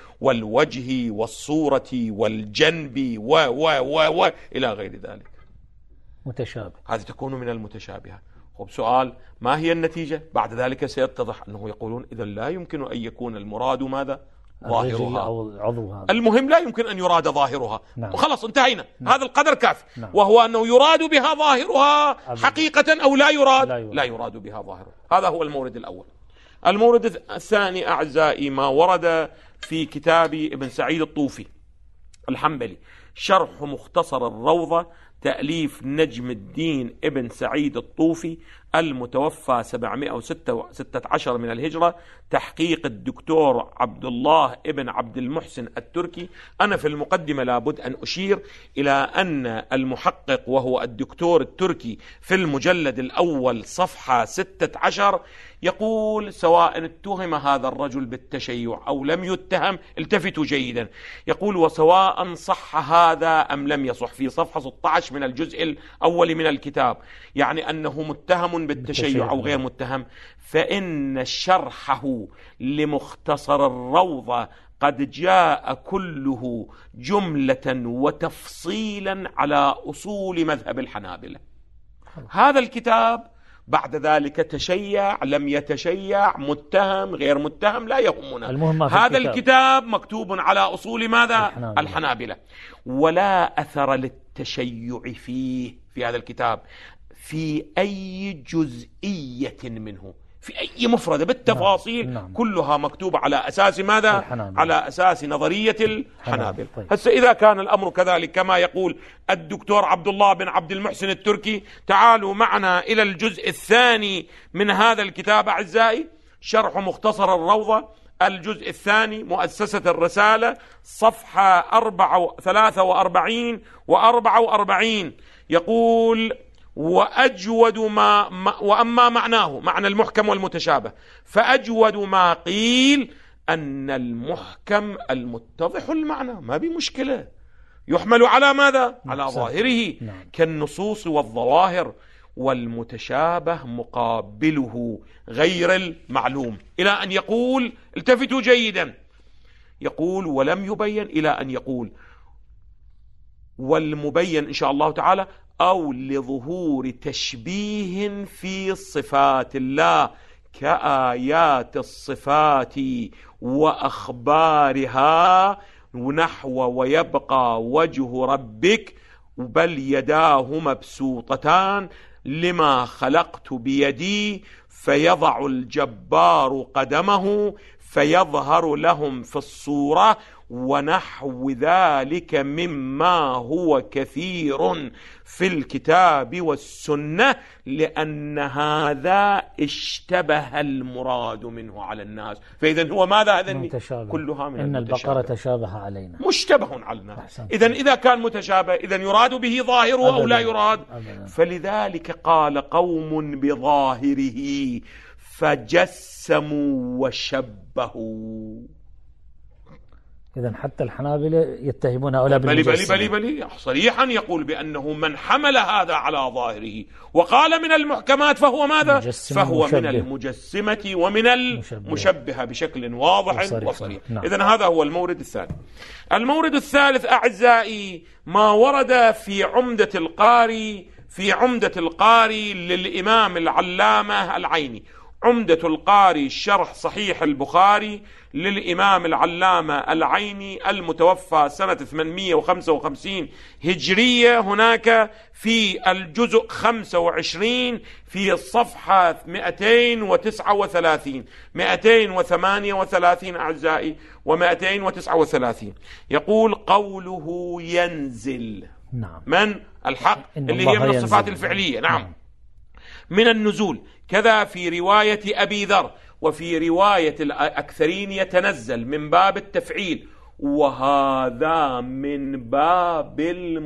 والوجه والصورة والجنب و و و و إلى غير ذلك متشابه، هذه تكون من المتشابهة. خب سؤال، ما هي النتيجة؟ بعد ذلك سيتضح أنه يقولون إذا لا يمكن أن يكون المراد ماذا؟ ظاهرها أو عضوها. المهم لا يمكن أن يراد ظاهرها. نعم. وخلص انتهينا. نعم. هذا القدر كاف. نعم. وهو أنه يراد بها ظاهرها حقيقة أو لا يراد؟ لا يراد, لا يراد بها ظاهرها. هذا هو المورد الأول. المورد الثاني أعزائي ما ورد في كتاب ابن سعيد الطوفي الحنبلي شرح مختصر الروضة تأليف نجم الدين ابن سعيد الطوفي المتوفى سبعمائة وستة عشر من الهجرة، تحقيق الدكتور عبد الله ابن عبد المحسن التركي. أنا في المقدمة لابد أن أشير إلى أن المحقق وهو الدكتور التركي في المجلد الأول صفحة ستة عشر يقول سواء اتهم هذا الرجل بالتشيع أو لم يتهم، التفتوا جيدا، يقول وسواء صح هذا أم لم يصح، في صفحة ستة عشر من الجزء الأول من الكتاب، يعني أنه متهم بالتشيع أو غير متهم، فإن شرحه لمختصر الروضة قد جاء كله جملة وتفصيلا على أصول مذهب الحنابلة. هذا الكتاب بعد ذلك تشيع لم يتشيع، متهم غير متهم لا يهمنا، هذا الكتاب. الكتاب مكتوب على أصول ماذا؟ الحنابلة. الحنابلة. ولا أثر للتشيع فيه في هذا الكتاب في أي جزئية منه، في أي مفردة بالتفاصيل. نعم. كلها مكتوبة على أساس ماذا؟ الحنابلة. على أساس نظرية الحنابلة. طيب. هسه إذا كان الأمر كذلك كما يقول الدكتور عبد الله بن عبد المحسن التركي، تعالوا معنا إلى الجزء الثاني من هذا الكتاب أعزائي، شرح مختصر الروضة الجزء الثاني مؤسسة الرسالة صفحة أربعة ثلاثة وأربعين وأربعة وأربعين، يقول وأجود ما, ما وأما معناه معنى المحكم والمتشابه فأجود ما قيل أن المحكم المتضح المعنى، ما بمشكلة، يحمل على ماذا؟ على ظاهره كالنصوص والظواهر، والمتشابه مقابله غير المعلوم، إلى أن يقول التفتوا جيدا، يقول ولم يبين إلى أن يقول والمبين إن شاء الله تعالى أو لظهور تشبيه في صفات الله كآيات الصفات وأخبارها نحو ويبقى وجه ربك بل يداه مبسوطتان لما خلقت بيدي فيضع الجبار قدمه فيظهر لهم في الصورة ونحو ذلك مما هو كثير في الكتاب والسنة، لأن هذا اشتبه المراد منه على الناس. فإذا هو ماذا؟ هذا كلها من إن البقرة تشابه علينا، مشتبه علينا. إذا إذا كان متشابه إذا يراد به ظاهره أو لا يراد؟ أبداً. فلذلك قال قوم بظاهره فجسموا وشبهوا. إذن حتى الحنابلة يتهمون هؤلاء بالمجسمة. بلي بلي بلي صريحا يقول بأنه من حمل هذا على ظاهره وقال من المحكمات فهو ماذا؟ فهو مشبه. من المجسمة ومن المشبهة بشكل واضح وصريح. نعم. إذن هذا هو المورد الثاني. المورد الثالث أعزائي ما ورد في عمدة القاري في عمدة القاري للإمام العلامة العيني. عمدة القاري شرح صحيح البخاري للإمام العلامة العيني المتوفى سنة ثمانمائة وخمسة وخمسين هجرية، هناك في الجزء خمسة وعشرين في الصفحة مئتين وتسعة وثلاثين مئتين وثمانية وثلاثين أعزائي ومئتين وتسعة وثلاثين يقول قوله ينزل. نعم. من؟ الحق اللي هي من الصفات الفعلية. نعم. نعم. من النزول، كذا في رواية أبي ذر، وفي رواية الأكثرين يتنزل من باب التفعيل، وهذا من باب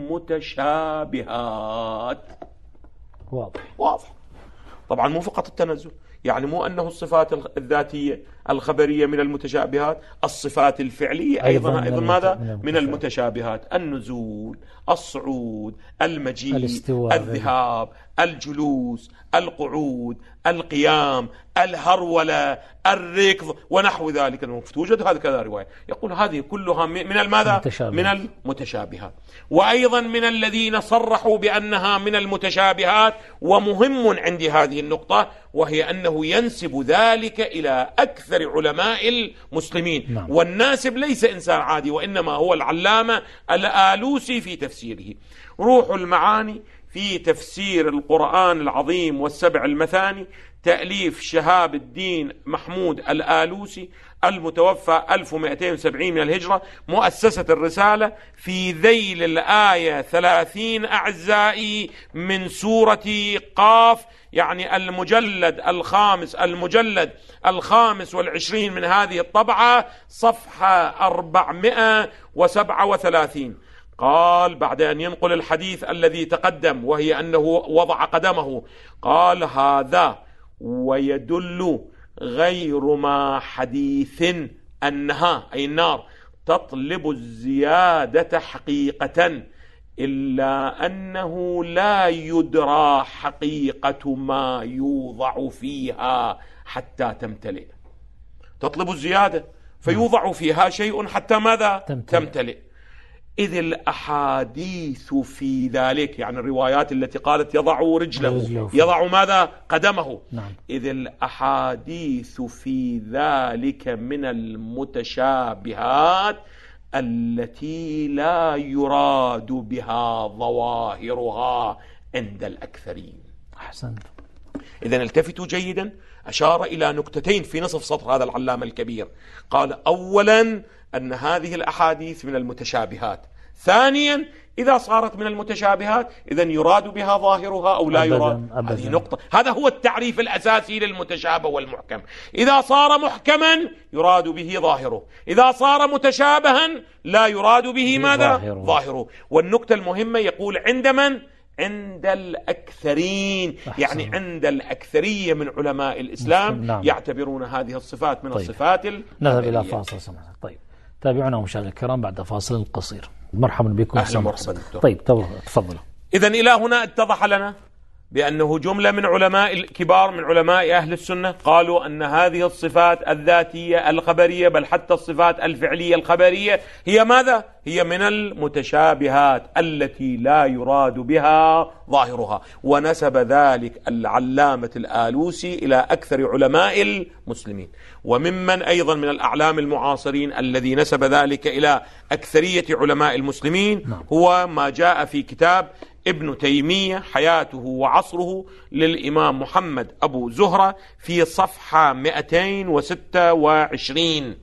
المتشابهات. واضح واضح. طبعا مو فقط التنزل، يعني مو أنه الصفات الذاتية الخبرية من المتشابهات، الصفات الفعلية أيضا أيضا ماذا؟ من المتشابهات، النزول، الصعود، المجيء، الذهاب، الجلوس، القعود، القيام، الهرولة، الركض ونحو ذلك. توجد هذه كذا رواية يقول هذه كلها من الماذا؟ من المتشابهات. وأيضا من الذين صرحوا بأنها من المتشابهات، ومهم عندي هذه النقطة، وهي أنه ينسب ذلك إلى أكثر علماء المسلمين. نعم. والناسب ليس إنسان عادي، وإنما هو العلامة الآلوسي في تفسيره. روح المعاني في تفسير القرآن العظيم والسبع المثاني، تأليف شهاب الدين محمود الآلوسي المتوفى ألف ومئتين وسبعين من الهجرة، مؤسسة الرسالة، في ذيل الآية ثلاثين أعزائي من سورة قاف، يعني المجلد الخامس المجلد الخامس والعشرين من هذه الطبعة، صفحة أربعمائة وسبعة وثلاثين. قال بعد أن ينقل الحديث الذي تقدم، وهي أنه وضع قدمه، قال هذا ويدل غير ما حديث أنها أي النار تطلب الزيادة حقيقة، إلا أنه لا يدرى حقيقة ما يوضع فيها حتى تمتلئ. تطلب الزيادة فيوضع فيها شيء حتى ماذا؟ تمتلئ, تمتلئ. إذ الأحاديث في ذلك، يعني الروايات التي قالت يضع رجله، يضع ماذا؟ قدمه. نعم. إذ الأحاديث في ذلك من المتشابهات التي لا يراد بها ظواهرها عند الأكثرين. أحسنت. إذن التفتوا جيدا، أشار إلى نكتتين في نصف سطر هذا العلامة الكبير. قال أولا أن هذه الأحاديث من المتشابهات، ثانيا إذا صارت من المتشابهات إذن يراد بها ظاهرها أو لا يراد. هذه نقطة، هذا هو التعريف الأساسي للمتشابه والمحكم. إذا صار محكما يراد به ظاهره، إذا صار متشابها لا يراد به ماذا؟ ظاهره. ظاهره. والنقطة المهمة يقول عند من؟ عند الأكثرين. أحسن. يعني عند الأكثرية من علماء الإسلام. نعم. يعتبرون هذه الصفات من طيب. الصفات الخبرية. نذهب إلى فاصل سمعنا. طيب تابعونا مشاهدينا الكرام بعد فاصل قصير. مرحبا بكم. أهلا مرحبا دكتور. طيب تفضلوا. إذن إلى هنا اتضح لنا بأنه جملة من علماء الكبار من علماء أهل السنة قالوا أن هذه الصفات الذاتية الخبرية، بل حتى الصفات الفعلية الخبرية، هي ماذا؟ هي من المتشابهات التي لا يراد بها ظاهرها. ونسب ذلك العلامة الآلوسي إلى أكثر علماء المسلمين. وممن أيضا من الأعلام المعاصرين الذي نسب ذلك إلى أكثرية علماء المسلمين هو ما جاء في كتاب ابن تيمية حياته وعصره للإمام محمد أبو زهرة في صفحة مئتين وستة وعشرين.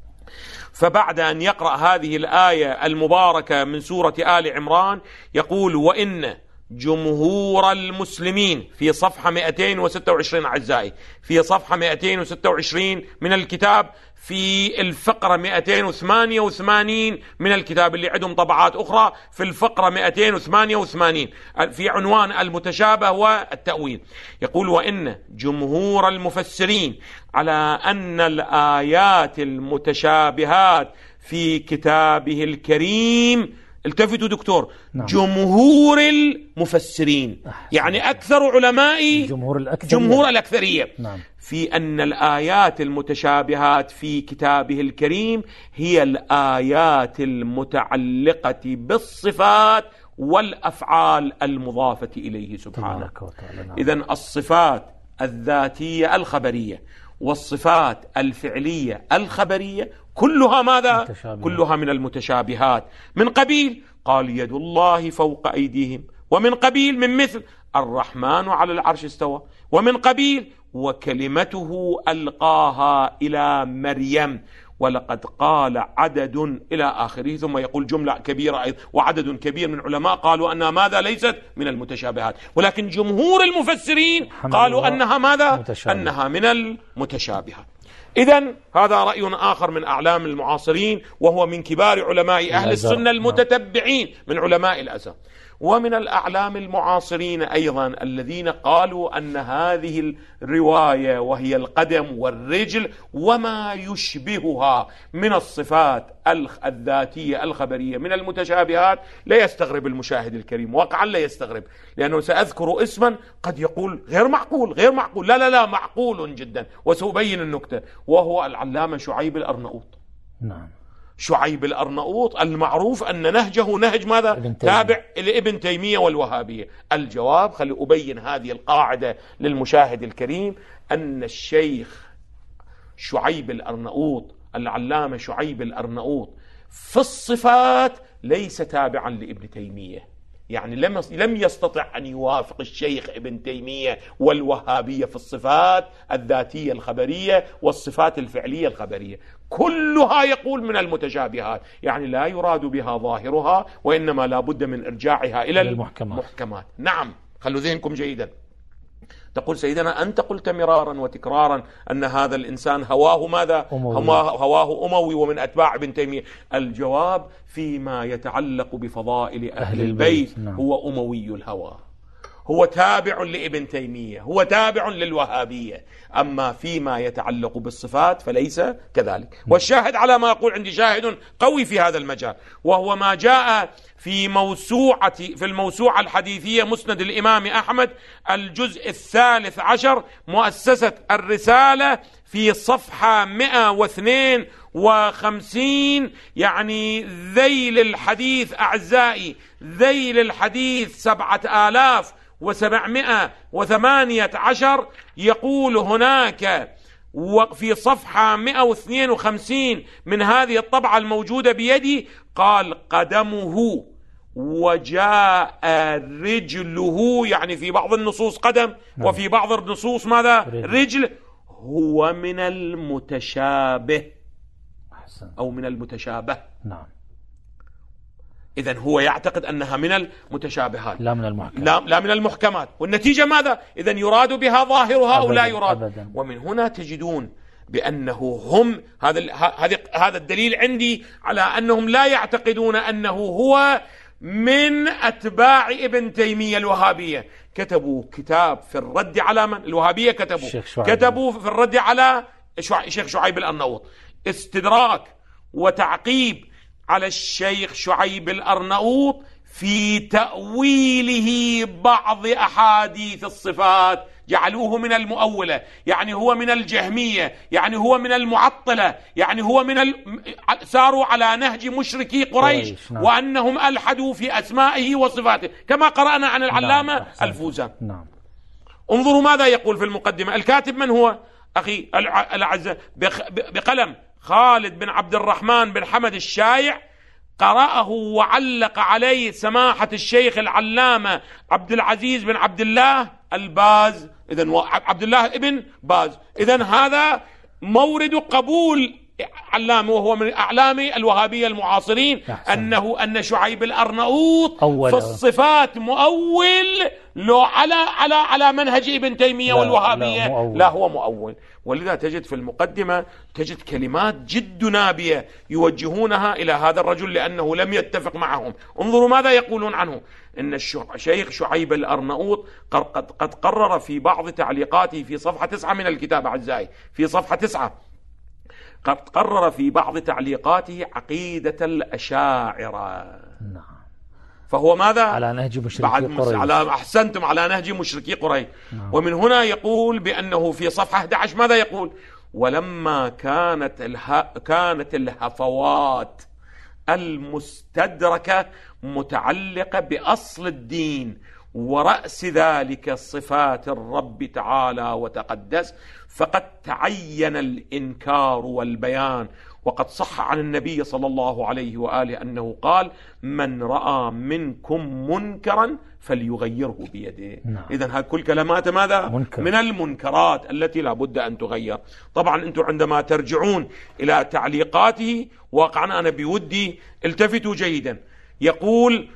فبعد أن يقرأ هذه الآية المباركة من سورة آل عمران يقول وإن جمهور المسلمين في صفحة مئتين وستة وعشرين أعزائي، في صفحة مئتين وستة وعشرين من الكتاب، في الفقرة مئتين وثمانية وثمانين من الكتاب اللي عندهم طبعات أخرى، في الفقرة مئتين وثمانية وثمانين في عنوان المتشابه والتأويل، يقول وإن جمهور المفسرين على أن الآيات المتشابهات في كتابه الكريم، التفتوا دكتور، نعم. جمهور المفسرين يعني أكثر علماء جمهور الأكثرية, جمهور الأكثرية. نعم. في أن الآيات المتشابهات في كتابه الكريم هي الآيات المتعلقة بالصفات والأفعال المضافة إليه سبحانه. نعم. إذن الصفات الذاتية الخبرية والصفات الفعلية الخبرية كلها ماذا؟ متشابهة. كلها من المتشابهات. من قبيل قال يد الله فوق أيديهم، ومن قبيل من مثل الرحمن على العرش استوى، ومن قبيل وكلمته ألقاها إلى مريم، ولقد قال عدد إلى آخره، ثم يقول جملة كبيرة أيضا، وعدد كبير من علماء قالوا أنها ماذا ليست من المتشابهات، ولكن جمهور المفسرين قالوا أنها ماذا متشابه. أنها من المتشابهات. إذن هذا رأي آخر من أعلام المعاصرين، وهو من كبار علماء أهل السنة المتتبعين من علماء الأزهر. ومن الأعلام المعاصرين أيضا الذين قالوا أن هذه الرواية وهي القدم والرجل وما يشبهها من الصفات الذاتية الخبرية من المتشابهات لا يستغرب المشاهد الكريم، واقعا لا يستغرب، لأنه سأذكر اسما قد يقول غير معقول غير معقول لا لا لا معقول جدا، وسأبين النكتة، وهو العلامة شعيب الأرناؤوط. نعم. شعيب الأرناؤوط المعروف أن نهجه نهج ماذا؟ تابع لابن تيمية والوهابية. الجواب، خلي أبين هذه القاعدة للمشاهد الكريم، أن الشيخ شعيب الأرناؤوط العلامة شعيب الأرناؤوط في الصفات ليس تابعا لابن تيمية، يعني لم لم يستطع أن يوافق الشيخ ابن تيمية والوهابية في الصفات الذاتية الخبرية والصفات الفعلية الخبرية، كلها يقول من المتشابهات، يعني لا يراد بها ظاهرها، وإنما لا بد من إرجاعها إلى المحكمات. المحكمات. نعم، خلوا ذهنكم جيدا. تقول سيدنا أنت قلت مرارا وتكرارا أن هذا الإنسان هواه ماذا؟ أموي. هواه أموي ومن أتباع ابن تيمية. الجواب، فيما يتعلق بفضائل أهل, أهل البيت, البيت. نعم. هو أموي الهوى، هو تابع لابن تيمية، هو تابع للوهابية، أما فيما يتعلق بالصفات فليس كذلك. والشاهد على ما أقول، عندي شاهد قوي في هذا المجال، وهو ما جاء في موسوعة في الموسوعة الحديثية مسند الإمام أحمد الجزء الثالث عشر مؤسسة الرسالة في صفحة مئة واثنين وخمسين، يعني ذيل الحديث أعزائي، ذيل الحديث سبعة آلاف وسبعمائة وثمانية عشر، يقول هناك وفي صفحة مئة واثنين وخمسين من هذه الطبعة الموجودة بيدي، قال قدمه وجاء رجله، يعني في بعض النصوص قدم وفي بعض النصوص ماذا؟ رجل. هو من المتشابه أو من المتشابه. نعم. إذن هو يعتقد أنها من المتشابهات لا من المحكمات. لا, لا من المحكمات، والنتيجة ماذا؟ إذن يراد بها ظاهرها أو لا يراد؟ أبداً. ومن هنا تجدون بأنه هم هذا هذا الدليل عندي على أنهم لا يعتقدون أنه هو من أتباع ابن تيمية الوهابية. كتبوا كتاب في الرد على من؟ الوهابية كتبوا كتبوا في الرد على الشيخ شعيب الأرناؤوط استدراك وتعقيب على الشيخ شعيب الأرناؤوط في تأويله بعض أحاديث الصفات، جعلوه من المؤولة، يعني هو من الجهمية، يعني هو من المعطلة، يعني هو من ال... ساروا على نهج مشركي قريش، نعم. وأنهم ألحدوا في أسمائه وصفاته، كما قرأنا عن العلامة نعم. الفوزان. نعم. انظروا ماذا يقول في المقدمة. الكاتب من هو؟ أخي الأعزاء، بقلم خالد بن عبد الرحمن بن حمد الشايع، قرأه وعلق عليه سماحة الشيخ العلامة عبد العزيز بن عبد الله الباز، إذن عبد الله ابن باز. إذن هذا مورد قبول علامة، وهو من أعلام الوهابية المعاصرين، أنه أن شعيب الأرناؤوط في الصفات مؤول لو على على على منهج ابن تيمية لا والوهابية لا, لا هو مؤول. ولذا تجد في المقدمة تجد كلمات جد نابية يوجهونها إلى هذا الرجل لأنه لم يتفق معهم. انظروا ماذا يقولون عنه. إن الشيخ شعيب الأرناؤوط قد قرر في بعض تعليقاته في صفحة تسعة من الكتاب أعزائي، في صفحة تسعة قد قرر في بعض تعليقاته عقيدة الأشاعرة. نعم. فهو ماذا؟ على نهج مشركي قريش. على أحسنتم، على نهج مشركي قريش. نعم. ومن هنا يقول بأنه في صفحة أحد عشر ماذا يقول؟ ولما كانت اله... كانت الهفوات المستدركة متعلقة بأصل الدين ورأس ذلك صفات الرب تعالى وتقدس، فقد تعين الإنكار والبيان وقد صح عن النبي صلى الله عليه وآله أنه قال: من رأى منكم منكرا فليغيره بيده. نعم. إذن هذه كل كلمات ماذا؟ منكر. من المنكرات التي لا بد أن تغير. طبعا أنتم عندما ترجعون إلى تعليقاته، واقعا أنا بودي التفتوا جيدا، يقول: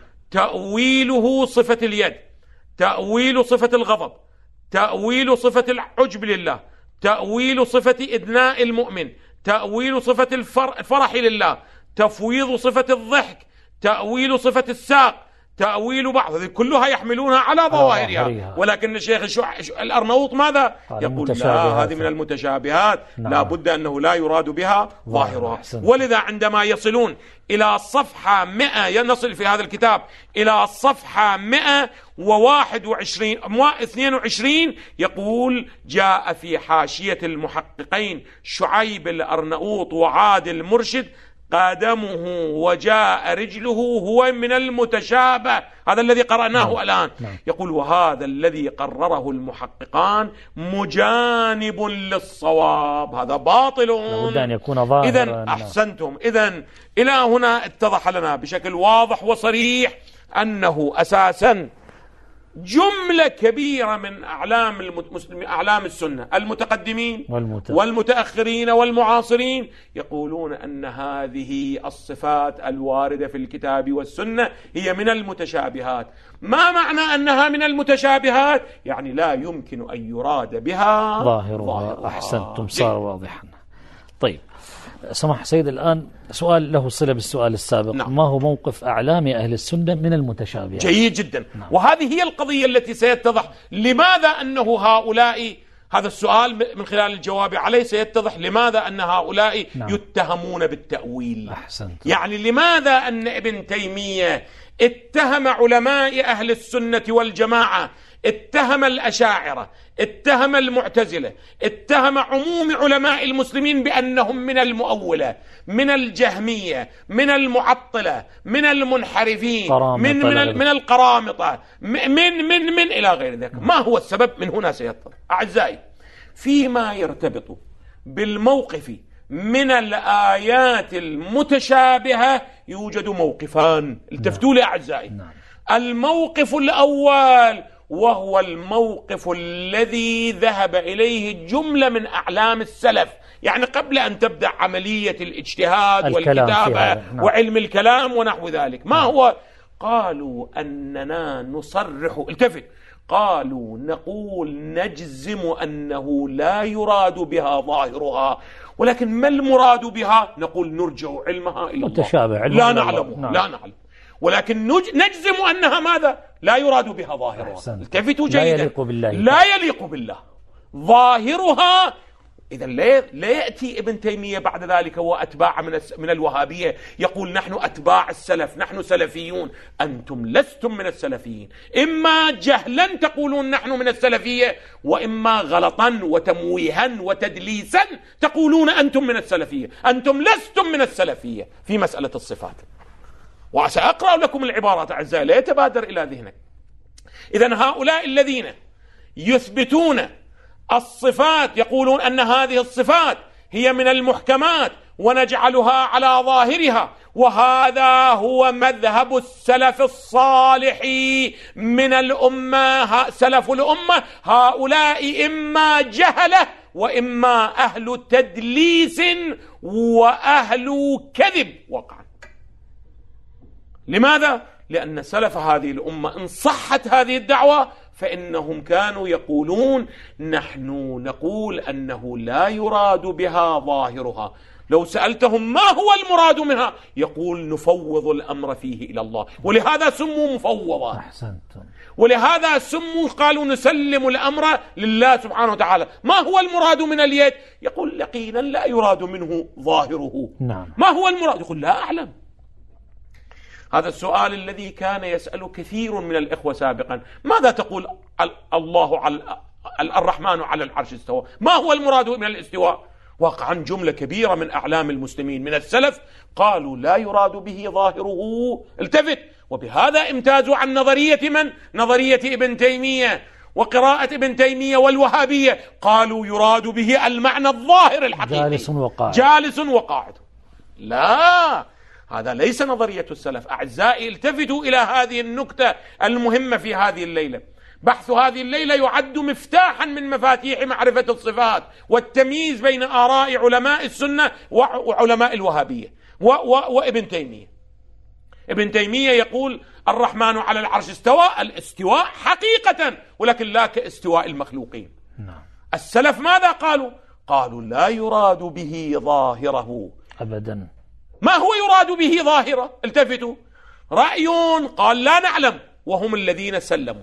تأويله صفة اليد، تأويل صفة الغضب، تأويل صفة العجب لله، تأويل صفة إدناء المؤمن، تأويل صفة الفرح لله، تفويض صفة الضحك، تأويل صفة الساق، تأويل بعض، هذه كلها يحملونها على ظواهرها. ولكن الشيخ الأرناؤوط ماذا يقول؟ لا، هذه من المتشابهات. نعم. لا بد أنه لا يراد بها ظاهرها. ولذا عندما يصلون إلى صفحة مئة، نصل في هذا الكتاب إلى صفحة مئة وواحد وعشرين اثنين وعشرين، يقول: جاء في حاشية المحققين شعيب الأرناؤوط وعادل المرشد: قدمه وجاء رجله هو من المتشابه. هذا الذي قرأناه نعم. الآن نعم. يقول: وهذا الذي قرره المحققان مجانب للصواب، هذا باطل. لابد أن يكون ظاهرا. إذن أحسنتم. إذن إلى هنا اتضح لنا بشكل واضح وصريح أنه أساسا جملة كبيرة من أعلام المسلمين، أعلام السنة، المتقدمين والمتأخرين والمعاصرين، يقولون أن هذه الصفات الواردة في الكتاب والسنة هي من المتشابهات. ما معنى أنها من المتشابهات؟ يعني لا يمكن أن يراد بها ظاهرها. أحسنتم، صار واضحا. طيب سمح سيد، الآن سؤال له صلة بالسؤال السابق. نعم. ما هو موقف أعلام أهل السنة من المتشابهات؟ جيد جدا. نعم. وهذه هي القضية التي سيتضح لماذا أنه هؤلاء، هذا السؤال من خلال الجواب عليه سيتضح لماذا أن هؤلاء نعم. يتهمون بالتأويل. أحسنت. يعني لماذا أن ابن تيمية اتهم علماء أهل السنة والجماعة، اتهم الأشاعرة، اتهم المعتزلة، اتهم عموم علماء المسلمين بأنهم من المؤولة، من الجهمية، من المعطلة، من المنحرفين، من من من القرامطة، من من من إلى غير ذلك. ما هو السبب؟ من هنا سيتضح. أعزائي، فيما يرتبط بالموقف من الآيات المتشابهة يوجد موقفان. التفتوا لي أعزائي. الموقف الأول وهو الموقف الذي ذهب إليه جملة من أعلام السلف، يعني قبل أن تبدأ عملية الاجتهاد والكتابة نعم. وعلم الكلام ونحو ذلك. ما هو؟ قالوا أننا نصرح، التفت، قالوا نقول نجزم أنه لا يراد بها ظاهرها، ولكن ما المراد بها؟ نقول نرجع علمها إلى الله، لا نعلمه نعم. لا نعلم، ولكن نجزم أنها ماذا؟ لا يراد بها ظاهرها. التفتوا جيدا. لا يليق بالله، لا يليق بالله ظاهرها. إذا لا يأتي ابن تيمية بعد ذلك وأتباع من من الوهابية يقول نحن أتباع السلف، نحن سلفيون. أنتم لستم من السلفيين، إما جهلا تقولون نحن من السلفية، وإما غلطا وتمويها وتدليسا تقولون أنتم من السلفية. أنتم لستم من السلفية في مسألة الصفات. وسأقرأ لكم العبارات أعزائي لا يتبادر إلى ذهنك. إذن هؤلاء الذين يثبتون الصفات يقولون أن هذه الصفات هي من المحكمات ونجعلها على ظاهرها، وهذا هو مذهب السلف الصالح من الأمة، سلف الأمة. هؤلاء إما جهلة وإما أهل تدليس وأهل كذب وقعا. لماذا؟ لأن سلف هذه الأمة إن صحت هذه الدعوة فإنهم كانوا يقولون نحن نقول أنه لا يراد بها ظاهرها. لو سألتهم ما هو المراد منها يقول نفوض الأمر فيه إلى الله، ولهذا سموا مفوضا. أحسنتم. ولهذا سموا قالوا نسلم الأمر لله سبحانه وتعالى. ما هو المراد من اليد؟ يقول يقينا لا يراد منه ظاهره. نعم. ما هو المراد؟ يقول لا أعلم. هذا السؤال الذي كان يسأل كثير من الإخوة سابقا، ماذا تقول الله على الرحمن على العرش استوى؟ ما هو المراد من الاستواء؟ واقعا جملة كبيرة من أعلام المسلمين من السلف قالوا لا يراد به ظاهره. التفت. وبهذا امتازوا عن نظرية من؟ نظرية ابن تيمية وقراءة ابن تيمية والوهابية. قالوا يراد به المعنى الظاهر الحقيقي، جالس وقاعد. جالس وقاعد. لا، هذا ليس نظرية السلف. أعزائي، التفتوا إلى هذه النكتة المهمة في هذه الليلة. بحث هذه الليلة يعد مفتاحا من مفاتيح معرفة الصفات والتمييز بين آراء علماء السنة وعلماء الوهابية وابن تيمية. ابن تيمية يقول الرحمن على العرش استوى، الاستواء حقيقة، ولكن لا كاستواء المخلوقين. السلف ماذا قالوا؟ قالوا لا يراد به ظاهره أبدا. ما هو يراد به ظاهره؟ التفتوا. رأي قال لا نعلم وهم الذين سلموا،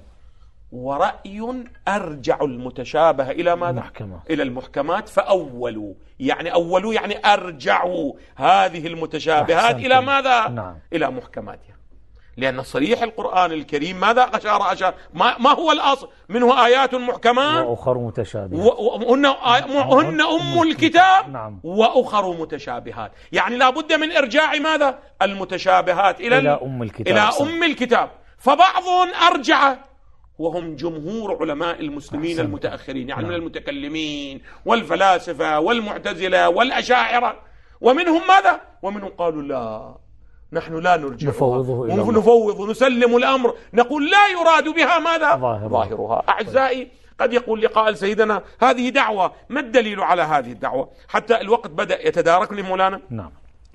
ورأي أرجع المتشابه إلى ماذا؟ المحكمة. إلى المحكمات فأولوا، يعني أولوا يعني أرجعوا هذه المتشابهات إلى ماذا؟ نعم. إلى محكماتها، لأن صريح القرآن الكريم ماذا أشار أشار ما, ما هو الأصل؟ منه آيات محكمات وأخر متشابهات، وهن هن أم الكتاب. نعم. وأخر متشابهات، يعني لا بد من إرجاع ماذا؟ المتشابهات إلى, إلى أم الكتاب. إلى أم الكتاب. فبعضهم أرجع وهم جمهور علماء المسلمين المتأخرين، يعني نعم. من المتكلمين والفلاسفة والمعتزلة والأشاعرة، ومنهم ماذا؟ ومنهم قالوا لا، نحن لا نرجع ونفوض ونسلم الأمر، نقول لا يراد بها ماذا؟ ظاهرها, ظاهرها. أعزائي، قد يقول لقاء سيدنا هذه دعوة، ما الدليل على هذه الدعوة؟ حتى الوقت بدأ يتداركني مولانا. نعم.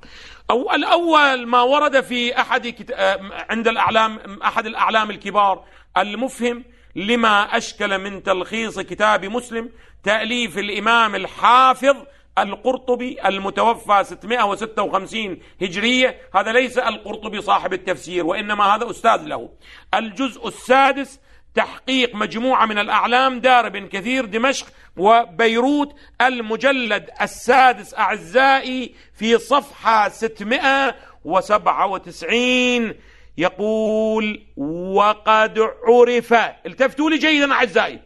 أو الأول ما ورد في أحد كت... عند الأعلام، أحد الأعلام الكبار المفهم لما أشكل من تلخيص كتاب مسلم، تأليف الإمام الحافظ القرطبي المتوفى ستمائة وستة وخمسين هجرية. هذا ليس القرطبي صاحب التفسير، وإنما هذا أستاذ له. الجزء السادس، تحقيق مجموعة من الأعلام، دار بن كثير، دمشق وبيروت، المجلد السادس أعزائي، في صفحة ستمائة وسبعة وتسعين، يقول وقد عرف، التفتوا لي جيدا أعزائي،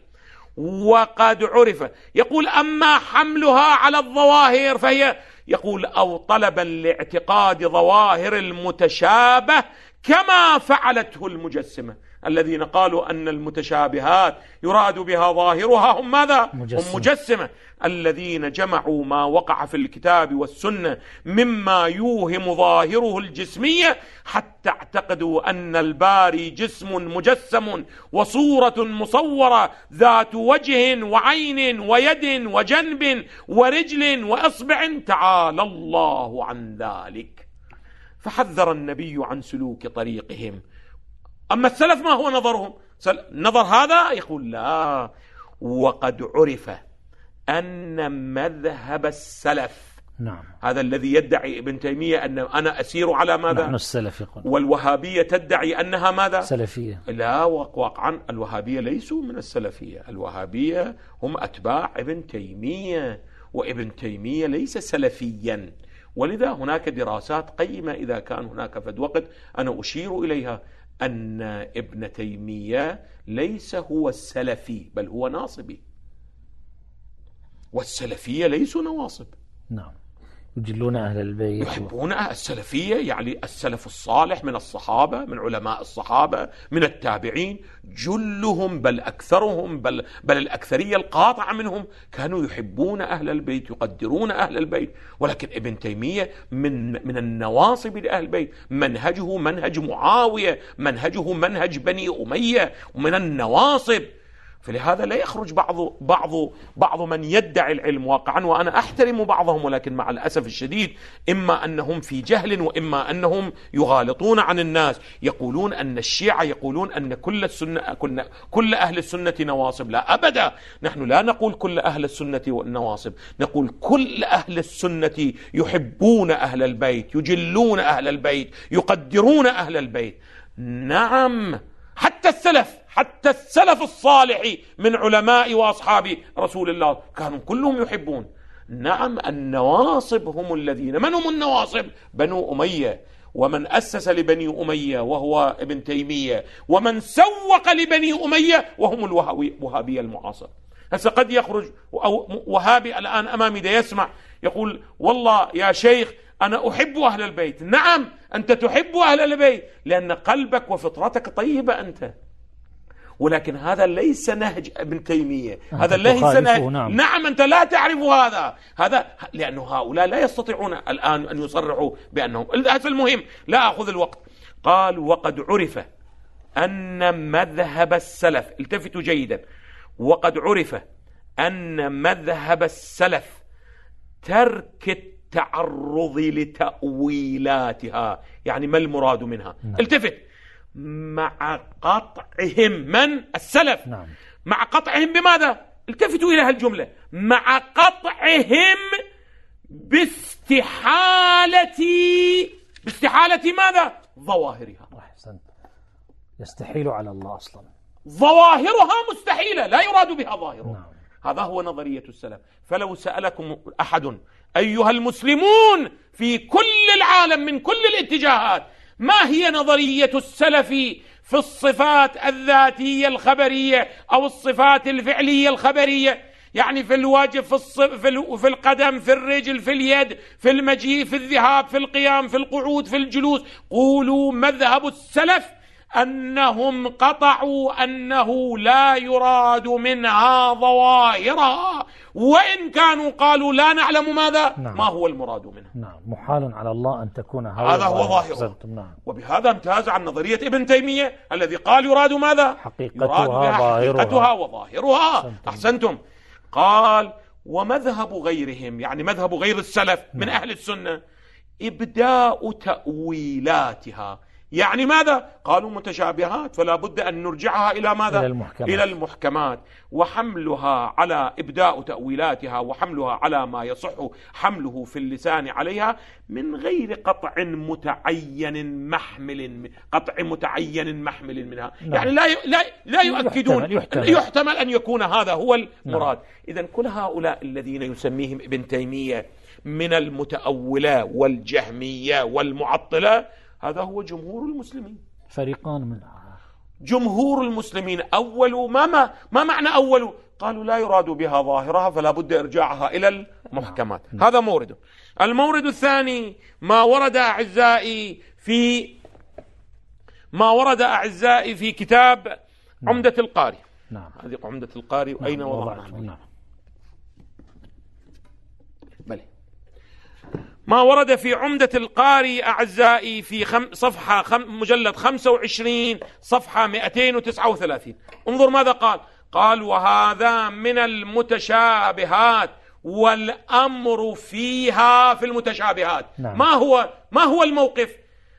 وقد عرف، يقول أما حملها على الظواهر فهي، يقول أو طلبا لاعتقاد ظواهر المتشابه كما فعلته المجسمة، الذين قالوا أن المتشابهات يراد بها ظاهرها هم ماذا؟ مجسمة. هم مجسمة، الذين جمعوا ما وقع في الكتاب والسنة مما يوهم ظاهره الجسمية حتى اعتقدوا أن الباري جسم مجسم وصورة مصورة ذات وجه وعين ويد وجنب ورجل وإصبع، تعالى الله عن ذلك. فحذر النبي عن سلوك طريقهم. أما السلف ما هو نظرهم؟ نظر هذا يقول لا، وقد عرف أن مذهب السلف، نعم، هذا الذي يدعي ابن تيمية أن أنا أسير على ماذا؟ نحن السلف، يقول. والوهابية تدعي أنها ماذا؟ سلفية. لا، واقعا الوهابية ليسوا من السلفية، الوهابية هم أتباع ابن تيمية، وابن تيمية ليس سلفيا، ولذا هناك دراسات قيمة إذا كان هناك فد وقت أنا أشير إليها، أن ابن تيمية ليس هو السلفي بل هو ناصبي، والسلفية ليسوا نواصب. نعم، يجلون أهل البيت، يحبون السلفية، يعني السلف الصالح من الصحابة، من علماء الصحابة، من التابعين، جلهم بل أكثرهم بل, بل الأكثرية القاطعة منهم كانوا يحبون أهل البيت، يقدرون أهل البيت. ولكن ابن تيمية من, من النواصب لأهل البيت، منهجه منهج معاوية، منهجه منهج بني أمية، ومن النواصب. فلهذا لا يخرج بعض بعض بعض من يدعي العلم واقعا، وأنا أحترم بعضهم، ولكن مع الأسف الشديد إما أنهم في جهل وإما أنهم يغالطون عن الناس. يقولون أن الشيعة يقولون أن كل السنة كل, كل أهل السنة نواصب. لا أبدا، نحن لا نقول كل أهل السنة نواصب، نقول كل أهل السنة يحبون أهل البيت، يجلون أهل البيت، يقدرون أهل البيت. نعم، حتى السلف حتى السلف الصالح من علماء وأصحاب رسول الله كانوا كلهم يحبون. نعم، النواصب هم الذين، من هم النواصب؟ بنو أمية، ومن أسس لبني أمية وهو ابن تيمية، ومن سوق لبني أمية وهم الوهابية المعاصر. هسه قد يخرج وهابي الآن أمامي دا يسمع يقول والله يا شيخ أنا أحب أهل البيت. نعم، أنت تحب أهل البيت لأن قلبك وفطرتك طيبة أنت، ولكن هذا ليس نهج ابن تيمية، هذا ليس نهج. نعم. نعم أنت لا تعرف هذا هذا لأنه هؤلاء لا يستطيعون الآن أن يصرحوا بأنهم. هذا المهم، لا أخذ الوقت. قال وقد عرف أن مذهب السلف، التفتوا جيدا، وقد عرف أن مذهب السلف ترك التعرض لتأويلاتها. يعني ما المراد منها؟ نعم. التفت، مع قطعهم من السلف. نعم. مع قطعهم بماذا؟ التفتوا إلى هالجملة، مع قطعهم باستحالة باستحالة ماذا؟ ظواهرها. أحسنت. يستحيل على الله أصلا، ظواهرها مستحيلة، لا يراد بها ظاهرها. نعم. هذا هو نظرية السلف. فلو سألكم أحد أيها المسلمون في كل العالم من كل الاتجاهات ما هي نظرية السلف في الصفات الذاتية الخبرية أو الصفات الفعلية الخبرية، يعني في الوجه، في, في, في القدم، في الرجل، في اليد، في المجيء، في الذهاب، في القيام، في القعود، في الجلوس، قولوا مذهب السلف أنهم قطعوا أنه لا يراد منها ظواهرها، وإن كانوا قالوا لا نعلم ماذا؟ نعم. ما هو المراد منها. نعم. محال على الله أن تكون هذا هو ظاهرها. نعم. وبهذا امتاز عن نظرية ابن تيمية الذي قال يراد ماذا؟ حقيقتها، يراد بها حقيقتها وظاهرها. أحسنتم. أحسنتم. قال ومذهب غيرهم، يعني مذهب غير السلف من أهل السنة، إبداء تأويلاتها. يعني ماذا؟ قالوا متشابهات فلا بد أن نرجعها إلى ماذا؟ إلى المحكمات. إلى المحكمات، وحملها على إبداء تأويلاتها وحملها على ما يصح حمله في اللسان عليها من غير قطع متعين محمل قطع متعين محمل منها. نعم. يعني لا لا لا يؤكدون، يحتمل, يحتمل. يحتمل أن يكون هذا هو المراد. نعم. إذن كل هؤلاء الذين يسميهم ابن تيمية من المتأولة والجهمية والمعطلة، هذا هو جمهور المسلمين. فريقان من جمهور المسلمين. أول ما, ما, ما معنى أول؟ قالوا لا يراد بها ظاهرها فلا بد إرجاعها إلى المحكمات. نعم. هذا مورد. المورد الثاني ما ورد أعزائي في ما ورد أعزائي في كتاب نعم. عمدة القاري. نعم. هذه عمدة القاري. نعم. أين وضعناها؟ نعم. بلى. ما ورد في عمدة القاري أعزائي في خم... صفحة خم... مجلد خمسة وعشرين صفحة مئتين وتسعة وثلاثين. انظر ماذا قال. قال وهذا من المتشابهات والأمر فيها في المتشابهات. نعم. ما هو ما هو الموقف؟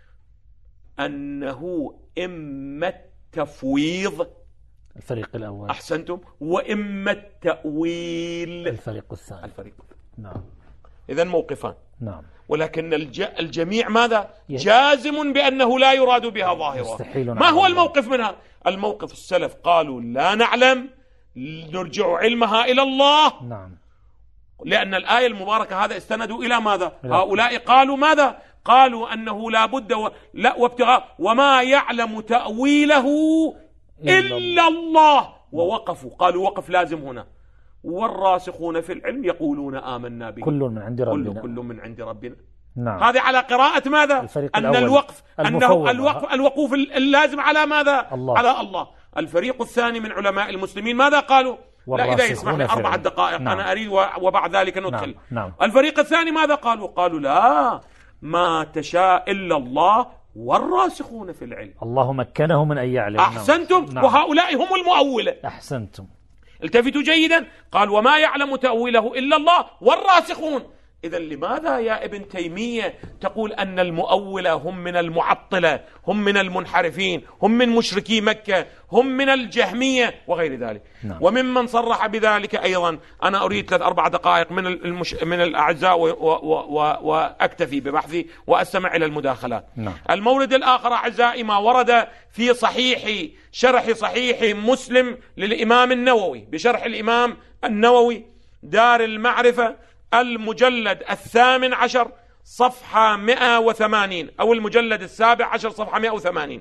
أنه إما التفويض الفريق الأول، أحسنتم، وإما التأويل الفريق الثاني. الفريق الثاني. نعم. إذن موقفان. نعم. ولكن الج... الجميع ماذا؟ جازم بأنه لا يراد بها ظاهرها. ما هو الموقف منها؟ الموقف السلف قالوا لا نعلم، نرجع علمها إلى الله. نعم. لأن الآية المباركة هذا استندوا إلى ماذا؟ هؤلاء قالوا ماذا؟ قالوا أنه لا بد و... لا وابتغاء وما يعلم تأويله إلا الله، ووقفوا قالوا وقف لازم هنا. والراسخون في العلم يقولون آمنا به كل من عند ربنا كل, كل من عند ربنا. نعم. هذه على قراءة ماذا؟ أن الوقف أنه الوقف الوقوف اللازم على ماذا؟ الله. على الله. الفريق الثاني من علماء المسلمين ماذا قالوا؟ لا إذا يسمح لي أربعة دقائق. نعم. أنا أريد وبعد ذلك ندخل. نعم. نعم. الفريق الثاني ماذا قالوا؟ قالوا لا ما تشاء إلا الله والراسخون في العلم. الله مكنه من أن يعلم. أحسنتم. نعم. وهؤلاء هم المؤولة. أحسنتم. التفتوا جيدا. قال وما يعلم تأويله إلا الله والراسخون. إذن لماذا يا ابن تيمية تقول أن المؤولة هم من المعطلة، هم من المنحرفين، هم من مشركي مكة، هم من الجهمية وغير ذلك؟ نعم. وممن صرح بذلك أيضا أنا أريد ثلاث أربع دقائق من المش... من الأعزاء و... و... و... وأكتفي ببحثي وأستمع إلى المداخلات. نعم. المورد الآخر أعزائي ما ورد في صحيح شرح صحيح مسلم للإمام النووي بشرح الإمام النووي دار المعرفة المجلد الثامن عشر صفحة مئة وثمانين أو المجلد السابع عشر صفحة مئة وثمانين.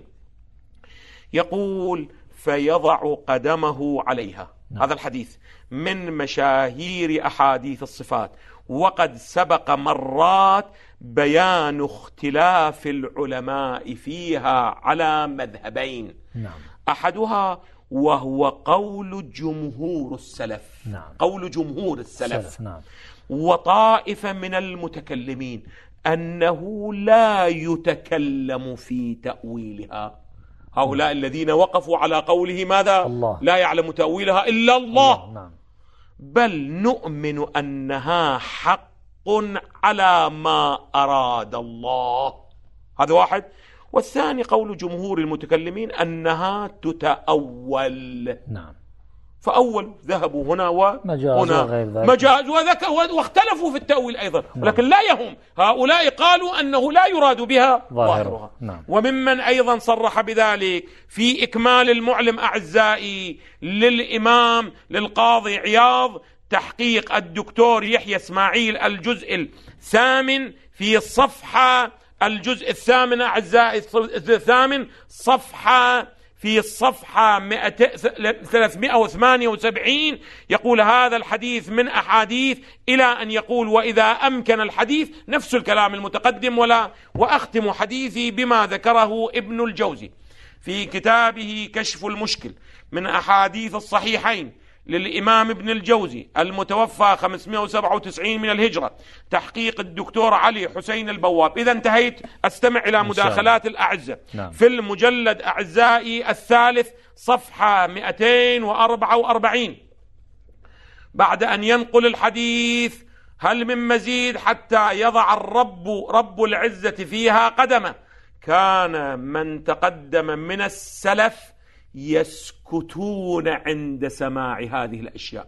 يقول فيضع قدمه عليها. نعم. هذا الحديث من مشاهير أحاديث الصفات، وقد سبق مرات بيان اختلاف العلماء فيها على مذهبين. نعم. أحدها وهو قول جمهور السلف. نعم. قول جمهور السلف سلف. نعم. وطائفة من المتكلمين أنه لا يتكلم في تأويلها. هؤلاء نعم. الذين وقفوا على قوله ماذا؟ الله. لا يعلم تأويلها إلا الله, الله. نعم. بل نؤمن أنها حق على ما أراد الله. هذا واحد. والثاني قول جمهور المتكلمين أنها تتأول. نعم. فأول ذهبوا هنا وهنا مجاز وذكر واختلفوا في التأويل أيضا. نعم. ولكن لا يهم، هؤلاء قالوا أنه لا يراد بها ظاهرها. نعم. وممن أيضا صرح بذلك في إكمال المعلم أعزائي للإمام للقاضي عياض تحقيق الدكتور يحيى اسماعيل الجزء الثامن في الصفحة الجزء الثامن أعزائي الثامن صفحة في الصفحة ثلاثمائة وثمانية وسبعين يقول هذا الحديث من أحاديث إلى أن يقول وإذا أمكن الحديث نفس الكلام المتقدم. ولا وأختم حديثي بما ذكره ابن الجوزي في كتابه كشف المشكل من أحاديث الصحيحين للإمام ابن الجوزي المتوفى خمسمائة وسبعة وتسعين من الهجرة تحقيق الدكتور علي حسين البواب. إذا انتهيت أستمع إلى مداخلات الأعزة. نعم. في المجلد أعزائي الثالث صفحة مئتين وأربعة وأربعين بعد أن ينقل الحديث هل من مزيد حتى يضع الرب رب العزة فيها قدمه كان من تقدم من السلف يسكتون عند سماع هذه الأشياء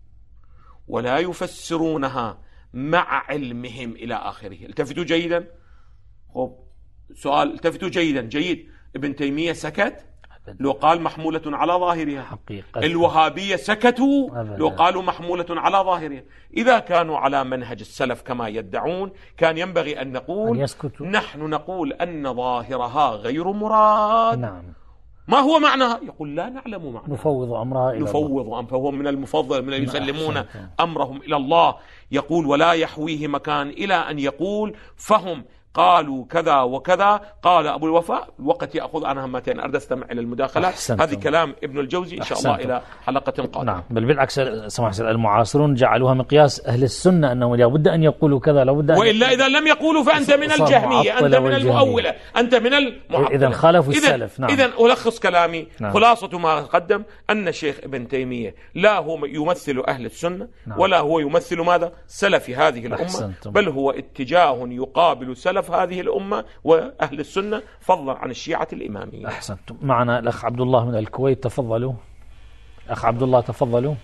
ولا يفسرونها مع علمهم إلى آخره. التفتوا جيدا. خب سؤال، التفتوا جيدا. جيد. ابن تيمية سكت لو قال محمولة على ظاهرها. حقيقة. الوهابية سكتوا أبدا. لو قالوا محمولة على ظاهرها. إذا كانوا على منهج السلف كما يدعون كان ينبغي أن نقول أن نحن نقول أن ظاهرها غير مراد. نعم. ما هو معناها؟ يقول لا نعلم معناها. نفوض أمرها إلى نفوض أمر فهو من المفضل من يسلمون أمرهم إلى الله. يقول ولا يحويه مكان إلى أن يقول فهم قالوا كذا وكذا. قال أبو الوفاء الوقت يأخذ عنها همتين أرد أستمع إلى المداخلات. هذه كلام ابن الجوزي إن شاء الله إلى حلقة قادمة. نعم. بل بالعكس سماح المعاصرون جعلوها مقياس أهل السنة أنه لابد أن يقولوا كذا لابد أن وإلا إذا لم يقولوا فأنت من الجهمية أنت من المؤولة أنت من المعطلة. إذا خالفوا السلف. نعم. إذا ألخص كلامي. نعم. خلاصة ما قدم أن الشيخ ابن تيمية لا هو يمثل أهل السنة. نعم. ولا هو يمثل ماذا سلف هذه الأمة. أحسنتم. بل هو اتجاه يقابل سلف هذه الأمة وأهل السنة فضلا عن الشيعة الإمامية. أحسنتم. معنا الأخ عبد الله من الكويت. تفضلوا أخ عبد الله تفضلوا.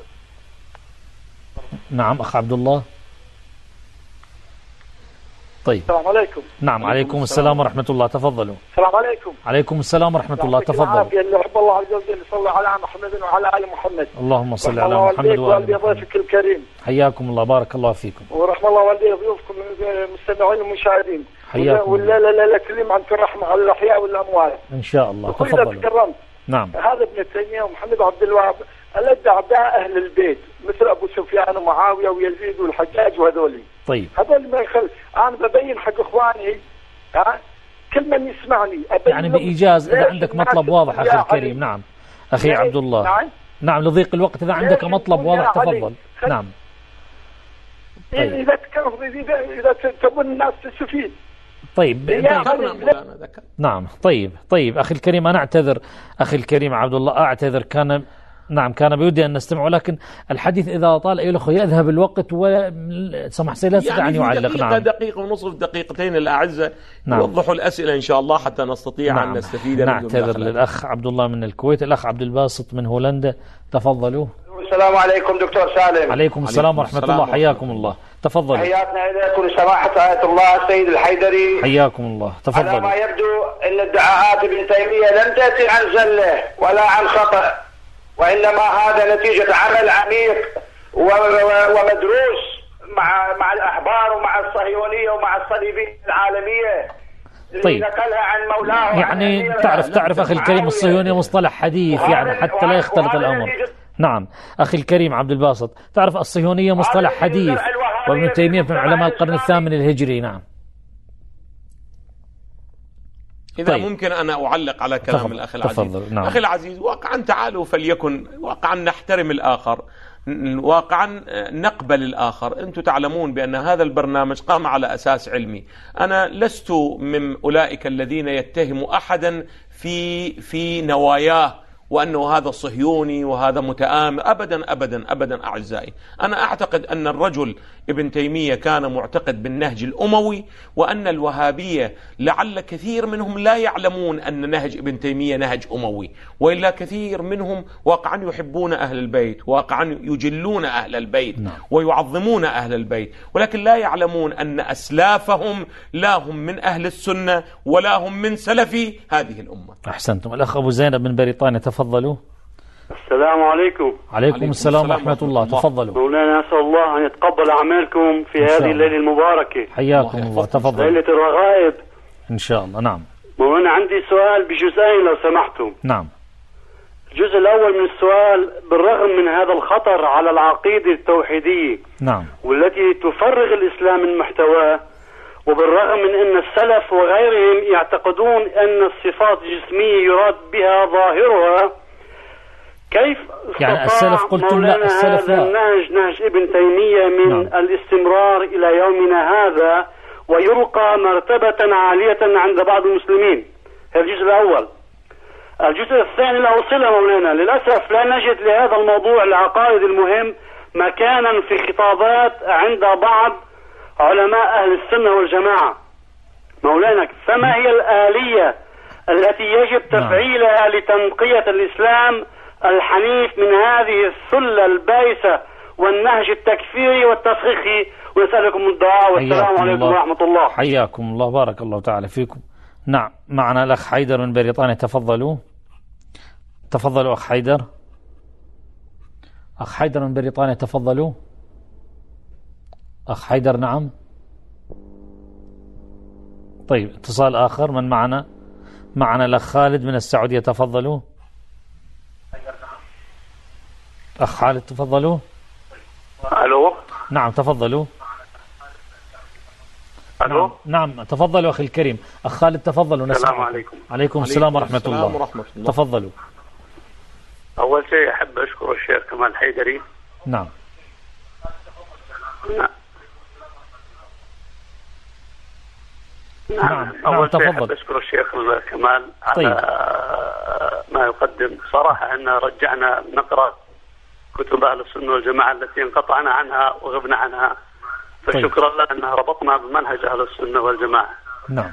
نعم أخ عبد الله. طيب السلام عليكم. نعم عليكم السلام ورحمة الله. تفضلوا. السلام عليكم. عليكم السلام ورحمة الله. تفضلوا. اللي يحب الله عز وجل يصلي على محمد وعلى آل محمد. اللهم صل على محمد وعلى آل محمد. ضيفك الكريم. حياكم الله بارك الله فيكم. ورحمة الله والديه ضيوفكم المستمعين والمشاهدين. حياكم. ولا لا لا لا كلمة عن الرحمة على الأحياء والأموات. إن شاء الله. تفضلوا. نعم. هذا ابن تيمية ومحمد عبد الوهاب الذي أعداء أهل البيت مثل أبو سفيان ومعاوية ويزيد والحجاج وهذولي. طيب. هذول ما يخل أنا ببين حق إخواني ها كل من يسمعني يعني بإيجاز إذا عندك مطلب واضح أخي الكريم. نعم أخي عبد الله. نعم. نعم لضيق الوقت إذا عندك مطلب واضح تفضل. نعم. طيب. إذا إذا إذا تبون الناس تستفيد. طيب. نعم طيب طيب أخي الكريم أنا أعتذر أخي الكريم عبد الله أعتذر كان نعم كان بودي أن نستمع ولكن الحديث إذا طال أيها الأخوة يذهب الوقت وسمح سي لا يستطيع أن يعلق. دقيقة نعم. دقيقة ونصف دقيقتين الأعزة. نعم. يوضحوا الأسئلة إن شاء الله حتى نستطيع نعم. أن نستفيد. نعتذر للأخ عبد الله من الكويت. الأخ عبد الباسط من هولندا تفضلوا. السلام عليكم دكتور سالم. عليكم السلام ورحمة الله. حياكم الله. تفضلوا. حياتنا إليكم سماحة آية الله السيد الحيدري. حياكم الله. تفضلوا. على ما يبدو أن ادعاءات ابن تيمية لم تأتي عن زلة ولا عن خطأ وإنما هذا نتيجة عمل عميق ومدروس مع مع الأحبار ومع الصهيونية ومع الصليبية العالمية. طيب. نقلها عن مولاه. يعني تعرف تعرف أخي الكريم الصهيونية مصطلح حديث يعني حتى لا يختلط الأمر. نعم أخي الكريم عبد الباسط تعرف الصهيونية مصطلح حديث وابن تيمية من علماء القرن الثامن الهجري. نعم إذا طيب. ممكن أنا أعلق على كلام تفضل. الأخ العزيز. تفضل. نعم. أخي العزيز، واقعا تعالوا فليكن واقعا نحترم الآخر، واقعا نقبل الآخر. أنتم تعلمون بأن هذا البرنامج قام على أساس علمي. أنا لست من أولئك الذين يتهموا أحدا في في نواياه وأنه هذا صهيوني وهذا متآمر، أبدا أبدا أبدا أعزائي. أنا أعتقد أن الرجل ابن تيمية كان معتقد بالنهج الأموي، وأن الوهابية لعل كثير منهم لا يعلمون أن نهج ابن تيمية نهج أموي، وإلا كثير منهم واقعا يحبون أهل البيت، واقعا يجلون أهل البيت ويعظمون أهل البيت، ولكن لا يعلمون أن أسلافهم لا هم من أهل السنة ولا هم من سلف هذه الأمة. أحسنتم. الأخ أبو زينب من بريطانيا، تفضلوا. السلام عليكم. عليكم السلام ورحمة الله. تفضلوا. مولانا، أسأل الله أن يتقبل أعمالكم في هذه الليلة المباركة. حياكم الله. تفضلوا. ليلة الرغائب إن شاء الله. نعم. مولانا، عندي سؤال بجزئين لو سمحتم. نعم. الجزء الأول من السؤال: بالرغم من هذا الخطر على العقيدة التوحيدية نعم والتي تفرغ الإسلام من محتواه، وبالرغم من أن السلف وغيرهم يعتقدون أن الصفات الجسمية يراد بها ظاهرها، كيف يعني السلف قلتم لا السلف هذا النهج نهج ابن تيمية من نعم. الاستمرار إلى يومنا هذا ويلقى مرتبة عالية عند بعض المسلمين؟ هذا الجزء الأول. الجزء الثاني له صلة مولانا، للأسف لا نجد لهذا الموضوع العقائد المهم مكانا في خطابات عند بعض علماء أهل السنة والجماعة. مولانا، فما هي الآلية التي يجب تفعيلها لتنقية الإسلام الحنيف من هذه الثلة البائسة والنهج التكفيري والتسخيخي؟ ونسألكم الدعاء، والسلام عليكم ورحمة الله. حياكم الله، بارك الله تعالى فيكم. نعم، معنا الأخ حيدر من بريطانيا، تفضلوا. تفضلوا أخ حيدر. أخ حيدر من بريطانيا، تفضلوا. أخ حيدر. نعم. طيب، اتصال آخر من معنا. معنا الأخ خالد من السعودية، تفضلوا. أخ خالد تفضلوا. ألو. نعم تفضلوا. ألو. نعم, نعم تفضلوا أخي الكريم. أخ خالد تفضلوا. السلام عليكم. عليكم السلام ورحمة الله. ورحمة الله. تفضلوا. أول شيء أحب أشكر الشيخ كمال الحيدري. نعم. نعم. نعم. أول نعم. شيء أحب أشكر الشيخ كمال على طيب. ما يقدم. صراحة أن رجعنا نقرأ كتب أهل السنة والجماعة التي انقطعنا عنها وغبنا عنها، فشكرا طيب. لله أنها ربطنا بمنهج أهل السنة والجماعة. نعم.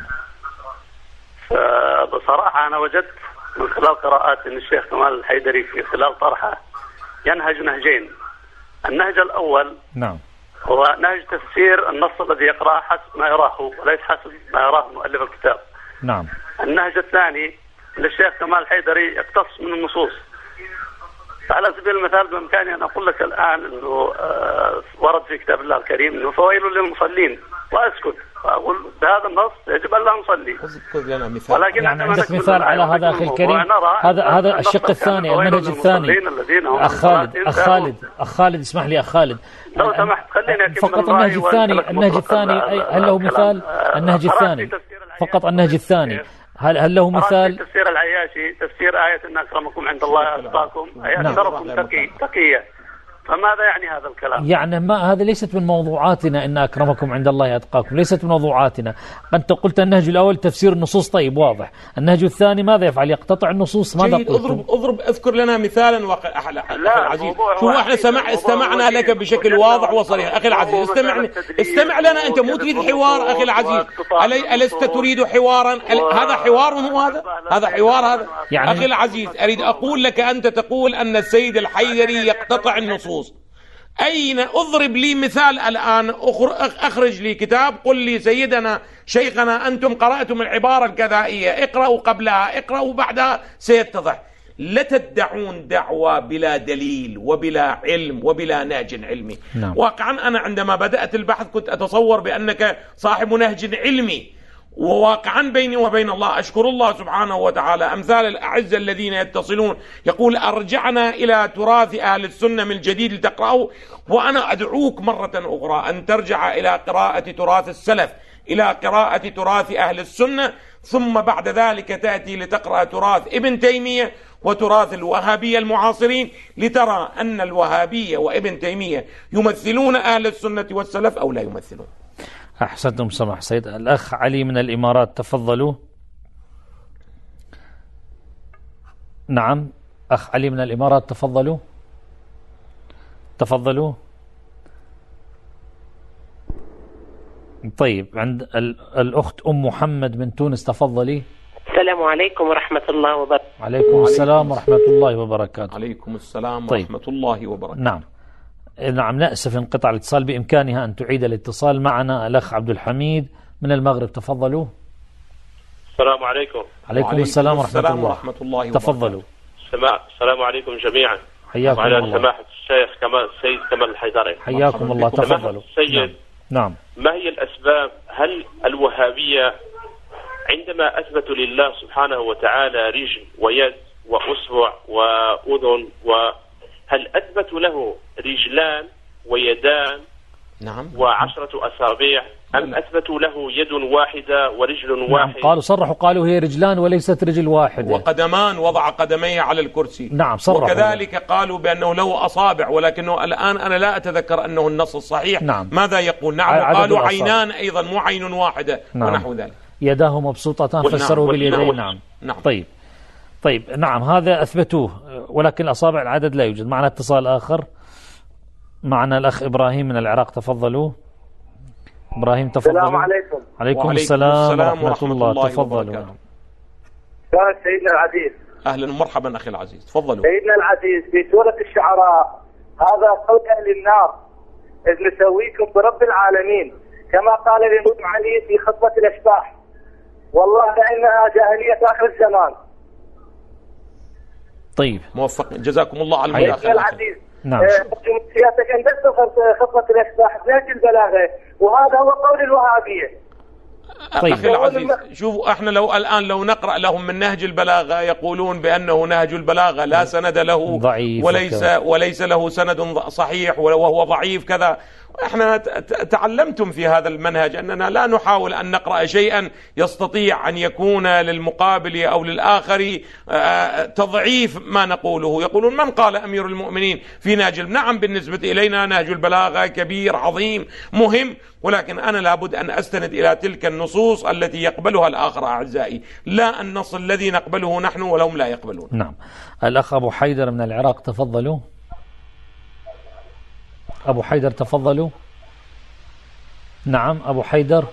بصراحة أنا وجدت من خلال قراءات أن الشيخ كمال الحيدري في خلال طرحه ينهج نهجين. النهج الأول نعم هو نهج تفسير النص الذي يقرأه حسب ما يراه وليس حسب ما يراه مؤلف الكتاب. نعم. النهج الثاني أن الشيخ كمال الحيدري يقتص من النصوص. على سبيل المثال بإمكاني أن أقول لك الآن أنه ورد في كتاب الله الكريم أنه فويل للمصلين، وأسكت وأقول بهذا النص يجب أن لا نصلي. ولكن يعني عندك مثال على هذا أخي الكريم؟ هذا هذا الشق الثاني، المنهج الثاني. أخ خالد أخ خالد أخ خالد اسمح لي أخ خالد، لو سمحت خليني أكمل فقط النهج الثاني. النهج الثاني هل له مثال؟ النهج الثاني فقط النهج الثاني هل هل له مثال؟ تفسير العياشي تفسير آية إن أكرمكم عند الله أتقاكم، أي أكثركم تقي تقية. فماذا يعني هذا الكلام؟ يعني ما هذا ليست من موضوعاتنا إن أكرمكم عند الله أتقاكم، ليست من موضوعاتنا. أنت قلت النهج الأول تفسير النصوص، طيب واضح. النهج الثاني ماذا يفعل؟ يقتطع النصوص. ماذا قلت؟ اضرب اضرب اذكر لنا مثالا واقع. أخي العزيز، شو احنا سمع استمعنا لك بشكل واضح وصريح. أخي العزيز استمعني استمع لنا. أنت مو تريد حوار أخي العزيز؟ ألست تريد حوارا؟ هذا حوار هو هذا؟ هذا حوار هذا؟ يعني أخي العزيز أريد أقول لك، أنت تقول أن السيد الحيدري يقتطع النصوص. أين؟ أضرب لي مثال الآن، أخرج لي كتاب، قل لي سيدنا شيخنا أنتم قرأتم العبارة الكذائية، اقرأوا قبلها اقرأوا بعدها سيتضح. لا تدعون دعوة بلا دليل وبلا علم وبلا نهج علمي. نعم. واقعا أنا عندما بدأت البحث كنت أتصور بأنك صاحب نهج علمي، وواقعا بيني وبين الله أشكر الله سبحانه وتعالى أمثال الأعزة الذين يتصلون يقول أرجعنا إلى تراث أهل السنة من جديد لتقرأه. وأنا أدعوك مرة أخرى أن ترجع إلى قراءة تراث السلف إلى قراءة تراث أهل السنة، ثم بعد ذلك تأتي لتقرأ تراث ابن تيمية وتراث الوهابية المعاصرين، لترى أن الوهابية وابن تيمية يمثلون أهل السنة والسلف أو لا يمثلون. أحسنتم سماح سيد. الأخ علي من الإمارات، تفضلوا. نعم أخ علي من الإمارات، تفضلوا تفضلوا. طيب، عند الأخت أم محمد من تونس، تفضلي. السلام عليكم ورحمة الله وبركاته. عليكم السلام ورحمة الله وبركاته. عليكم السلام طيب. ورحمة الله وبركاته. نعم نعم نأسف انقطاع الاتصال، بإمكانها أن تعيد الاتصال معنا. الأخ عبد الحميد من المغرب، تفضلوا. السلام عليكم. عليكم السلام ورحمة الله, ورحمة الله وبركاته. تفضلوا. السلام عليكم جميعا. حياكم وعلى الله. سماحة الشيخ كمال السيد كمال الحيدري. حياكم الله. تفضلوا. السيد، نعم. ما هي الأسباب؟ هل الوهابية عندما أثبتوا لله سبحانه وتعالى رجل ويد وأسبوع وأذن، وهل أثبتوا له رجلان ويدان نعم وعشرة أصابع، أم أثبتوا له يد واحدة ورجل نعم. واحد؟ قالوا صرحوا قالوا هي رجلان وليست رجل واحدة، وقدمان وضع قدميه على الكرسي. نعم صرحوا. وكذلك قالوا بأنه له أصابع، ولكنه الآن أنا لا أتذكر أنه النص الصحيح. نعم. ماذا يقول؟ نعم. قالوا عينان أيضا، مو عين واحدة. نعم. ونحو ذلك. يداه مبسوطتان فسروا باليدين. نعم. نعم. طيب طيب نعم هذا أثبتوه، ولكن الأصابع العدد لا يوجد. معنا اتصال آخر، معنا الأخ إبراهيم من العراق، تفضلوا. إبراهيم تفضلوا. السلام عليكم. عليكم السلام ورحمة الله. تفضلوا. كان سيدنا العزيز. أهلا ومرحبا أخي العزيز، تفضلوا. سيدنا العزيز، في سورة الشعراء هذا قول أهل النار: إذ نسويكم برب العالمين، كما قال لنوح علي في خطبة الأشباح: والله لأنها جاهلية آخر الزمان. طيب موفق، جزاكم الله على المداخلة. سيدنا العزيز، نعم. سيادتك أندست خطبة الأشباح بنهج البلاغة، وهذا هو قول الوهابية. طيب. أخي العزيز، شوفوا احنا لو الآن لو نقرأ لهم من نهج البلاغة، يقولون بأنه نهج البلاغة لا سند له، ضعيف، وليس وليس له سند صحيح وهو ضعيف كذا. احنا تعلمتم في هذا المنهج أننا لا نحاول أن نقرأ شيئا يستطيع أن يكون للمقابل أو للآخر تضعيف ما نقوله. يقولون من قال أمير المؤمنين في نهج؟ نعم، بالنسبة إلينا نهج البلاغة كبير عظيم مهم، ولكن أنا لابد أن أستند إلى تلك النصوص التي يقبلها الآخر أعزائي، لا النص الذي نقبله نحن ولهم لا يقبلون. نعم. الأخ أبو حيدر من العراق، تفضلوا. أبو حيدر تفضلوا. نعم أبو حيدر.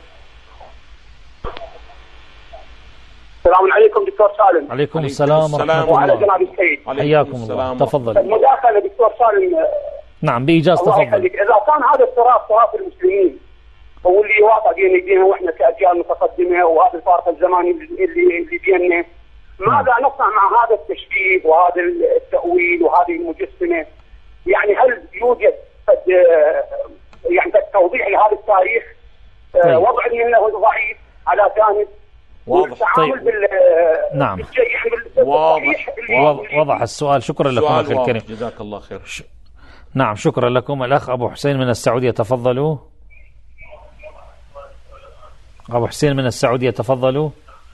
السلام عليكم دكتور سالم. عليكم السلام ورحمة الله. وعلى جناب السيد. حياكم الله. تفضل. المداخلة دكتور سالم. نعم بإيجاز، تفضل. إذا كان هذا التراث تراث المسلمين واللي واقع بين ايدينا واحنا كأجيال متقدمة، وهذا الفارق الزماني اللي اللي بيننا، ماذا نصنع مع هذا التشبيه وهذا التأويل وهذه المجسمة؟ يعني هل يوجد يعني توضيح لهذا التاريخ؟ طيب. وضع منه ضعيف على جانب، واضح. طيب. بال نعم واضح. وضح السؤال. شكرا لكم أخي الكريم، جزاك الله خير. ش... نعم شكرا لكم. الأخ أبو حسين من السعودية، تفضلوا. أبو حسين من السعودية، تفضلوا.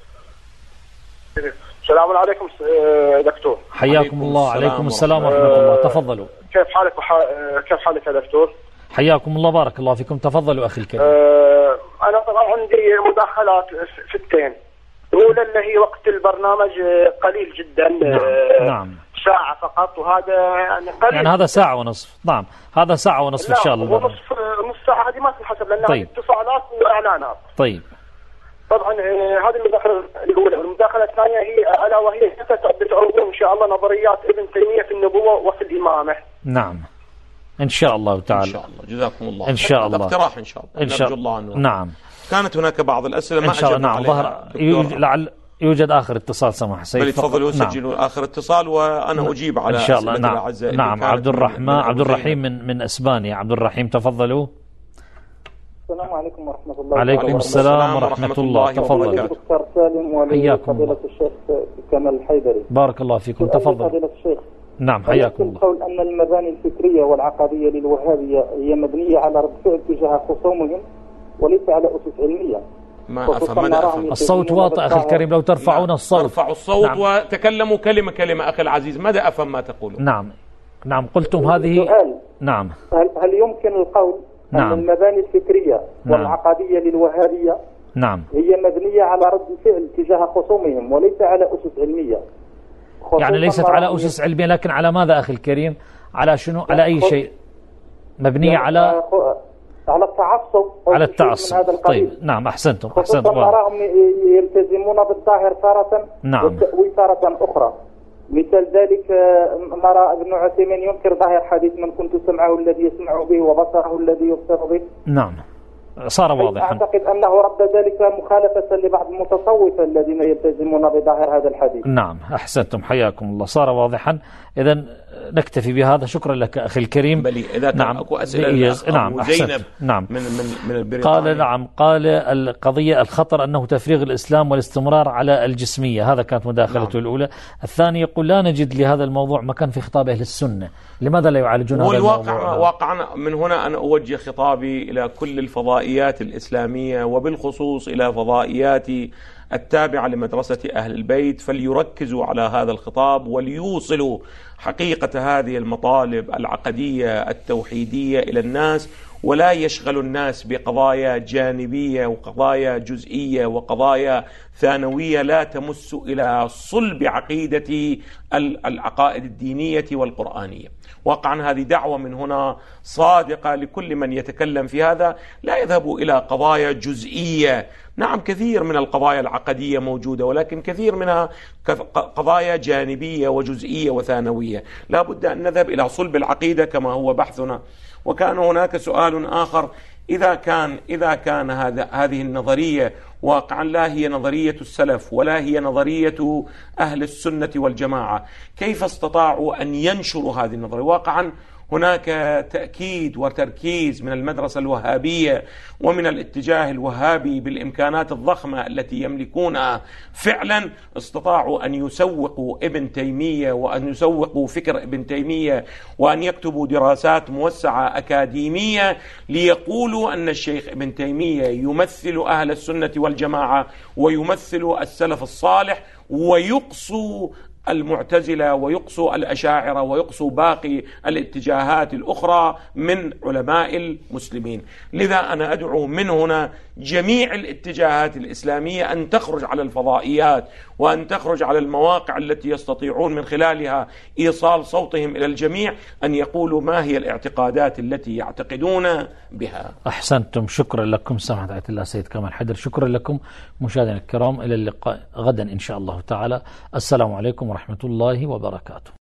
السلام عليكم دكتور. حياكم الله. عليكم السلام ورحمة الله. تفضلوا. كيف حالك وح... كيف حالك يا دكتور؟ حياكم الله، بارك الله فيكم. تفضلوا أخي الكريم. أه أنا طبعا عندي مداخلات في التين. الأولى اللي هي وقت البرنامج قليل جدا. نعم. نعم. ساعة فقط، وهذا يعني قليل. يعني هذا ساعة ونصف. نعم هذا ساعة ونصف إن شاء الله. نص نص ساعة هذه ما تنحسب لأنها طيب. اتصالات وإعلانات. طيب. طبعا هذه المداخلة الأولى. المداخلة الثانية هي ألا وهي بتعرضون إن شاء الله نظريات ابن تيمية في النبوة وفي الإمامة. نعم إن شاء الله تعالى. إن شاء الله، جزاكم الله. إن شاء الله. اقتراح إن شاء الله. إن شاء الله. نعم. كانت هناك بعض الأسئلة ما أجبنا نعم. ظهر لعل يوجد آخر اتصال سماح سيد. تفضلوا سجلوا. نعم. آخر اتصال وأنا أجيب على إن شاء الله. نعم. الأعزاء. نعم. عبد الرحمن عبد الرحيم من من إسبانيا. عبد الرحيم تفضلوا. السلام عليكم ورحمة الله. عليكم السلام ورحمة الله. تفضل. دكتور سالم وفضيلة الشيخ كمال الحيدري. بارك الله فيكم. تفضل. فضيلة الشيخ. نعم حياكم الله. القول أن المباني الفكرية والعقدية للوهابية هي مبنية على رد فعل تجاه خصومهم وليس على أسس علمية. ما أفهم ماذا أفهم. الصوت واطئ أخي الكريم، لو ترفعون الصوت. ارفعوا الصوت. نعم. وتكلموا كلمة كلمة أخي العزيز. ماذا أفهم ما تقولون؟ نعم نعم قلتم هذه. نعم. هل, هل يمكن القول نعم. أن المباني الفكرية نعم. والعقدية للوهابية نعم. هي مبنية على رد الفعل تجاه خصومهم وليس على أسس علمية؟ يعني ليست على أسس علمية، لكن على ماذا أخي الكريم؟ على شنو؟ على أي شيء؟ مبنية يعني على على التعصب. على التعصب. طيب نعم أحسنتم أحسنتم. نراهم يلتزمون بالظاهر تارة نعم. والتأويل تارة أخرى. مثال ذلك نرى ابن عثيمين ينكر ظاهر حديث من كنت سمعه الذي يسمع به وبصره الذي يبصر به. نعم صار واضحا. أعتقد أنه رد ذلك مخالفة لبعض المتصوفة الذين يلتزمون بظاهر هذا الحديث. نعم أحسنتم حياكم الله، صار واضحا. إذا نكتفي بهذا. شكرا لك أخي الكريم. بلي إذا نعم. أكو أسئلة نعم زينب نعم. من من من قال نعم قال القضية الخطر أنه تفريغ الإسلام والاستمرار على الجسمية. هذا كانت مداخلته نعم. الأولى. الثاني يقول لا نجد لهذا الموضوع مكان في خطاب أهل السنة، لماذا لا يعالجون هذا الموضوع؟ والواقع واقعا من هنا أنا أوجه خطابي إلى كل الفضائيات الإسلامية وبالخصوص إلى فضائيات التابعة لمدرسة أهل البيت، فليركزوا على هذا الخطاب وليوصلوا حقيقة هذه المطالب العقدية التوحيدية إلى الناس، ولا يشغل الناس بقضايا جانبية وقضايا جزئية وقضايا ثانوية لا تمس إلى صلب عقيدة العقائد الدينية والقرآنية. واقعا هذه دعوة من هنا صادقة لكل من يتكلم في هذا، لا يذهبوا إلى قضايا جزئية. نعم كثير من القضايا العقدية موجودة، ولكن كثير منها قضايا جانبية وجزئية وثانوية. لا بد أن نذهب إلى صلب العقيدة كما هو بحثنا. وكان هناك سؤال آخر، إذا كان إذا كان هذا هذه النظرية واقعا لا هي نظرية السلف ولا هي نظرية أهل السنة والجماعة، كيف استطاعوا أن ينشروا هذه النظرية؟ واقعا هناك تأكيد وتركيز من المدرسة الوهابية ومن الاتجاه الوهابي بالإمكانات الضخمة التي يملكونها. فعلا استطاعوا أن يسوقوا ابن تيمية وأن يسوقوا فكر ابن تيمية وأن يكتبوا دراسات موسعة أكاديمية ليقولوا أن الشيخ ابن تيمية يمثل أهل السنة والجماعة ويمثل السلف الصالح، ويقصوا المعتزلة ويقصوا الأشاعرة ويقصوا باقي الاتجاهات الأخرى من علماء المسلمين. لذا أنا أدعو من هنا جميع الاتجاهات الإسلامية أن تخرج على الفضائيات وأن تخرج على المواقع التي يستطيعون من خلالها إيصال صوتهم إلى الجميع، أن يقولوا ما هي الاعتقادات التي يعتقدون بها. أحسنتم، شكرا لكم سماحة آية الله سيد كمال حيدر. شكرا لكم مشاهدينا الكرام، إلى اللقاء غدا إن شاء الله تعالى. السلام عليكم ورحمة الله وبركاته.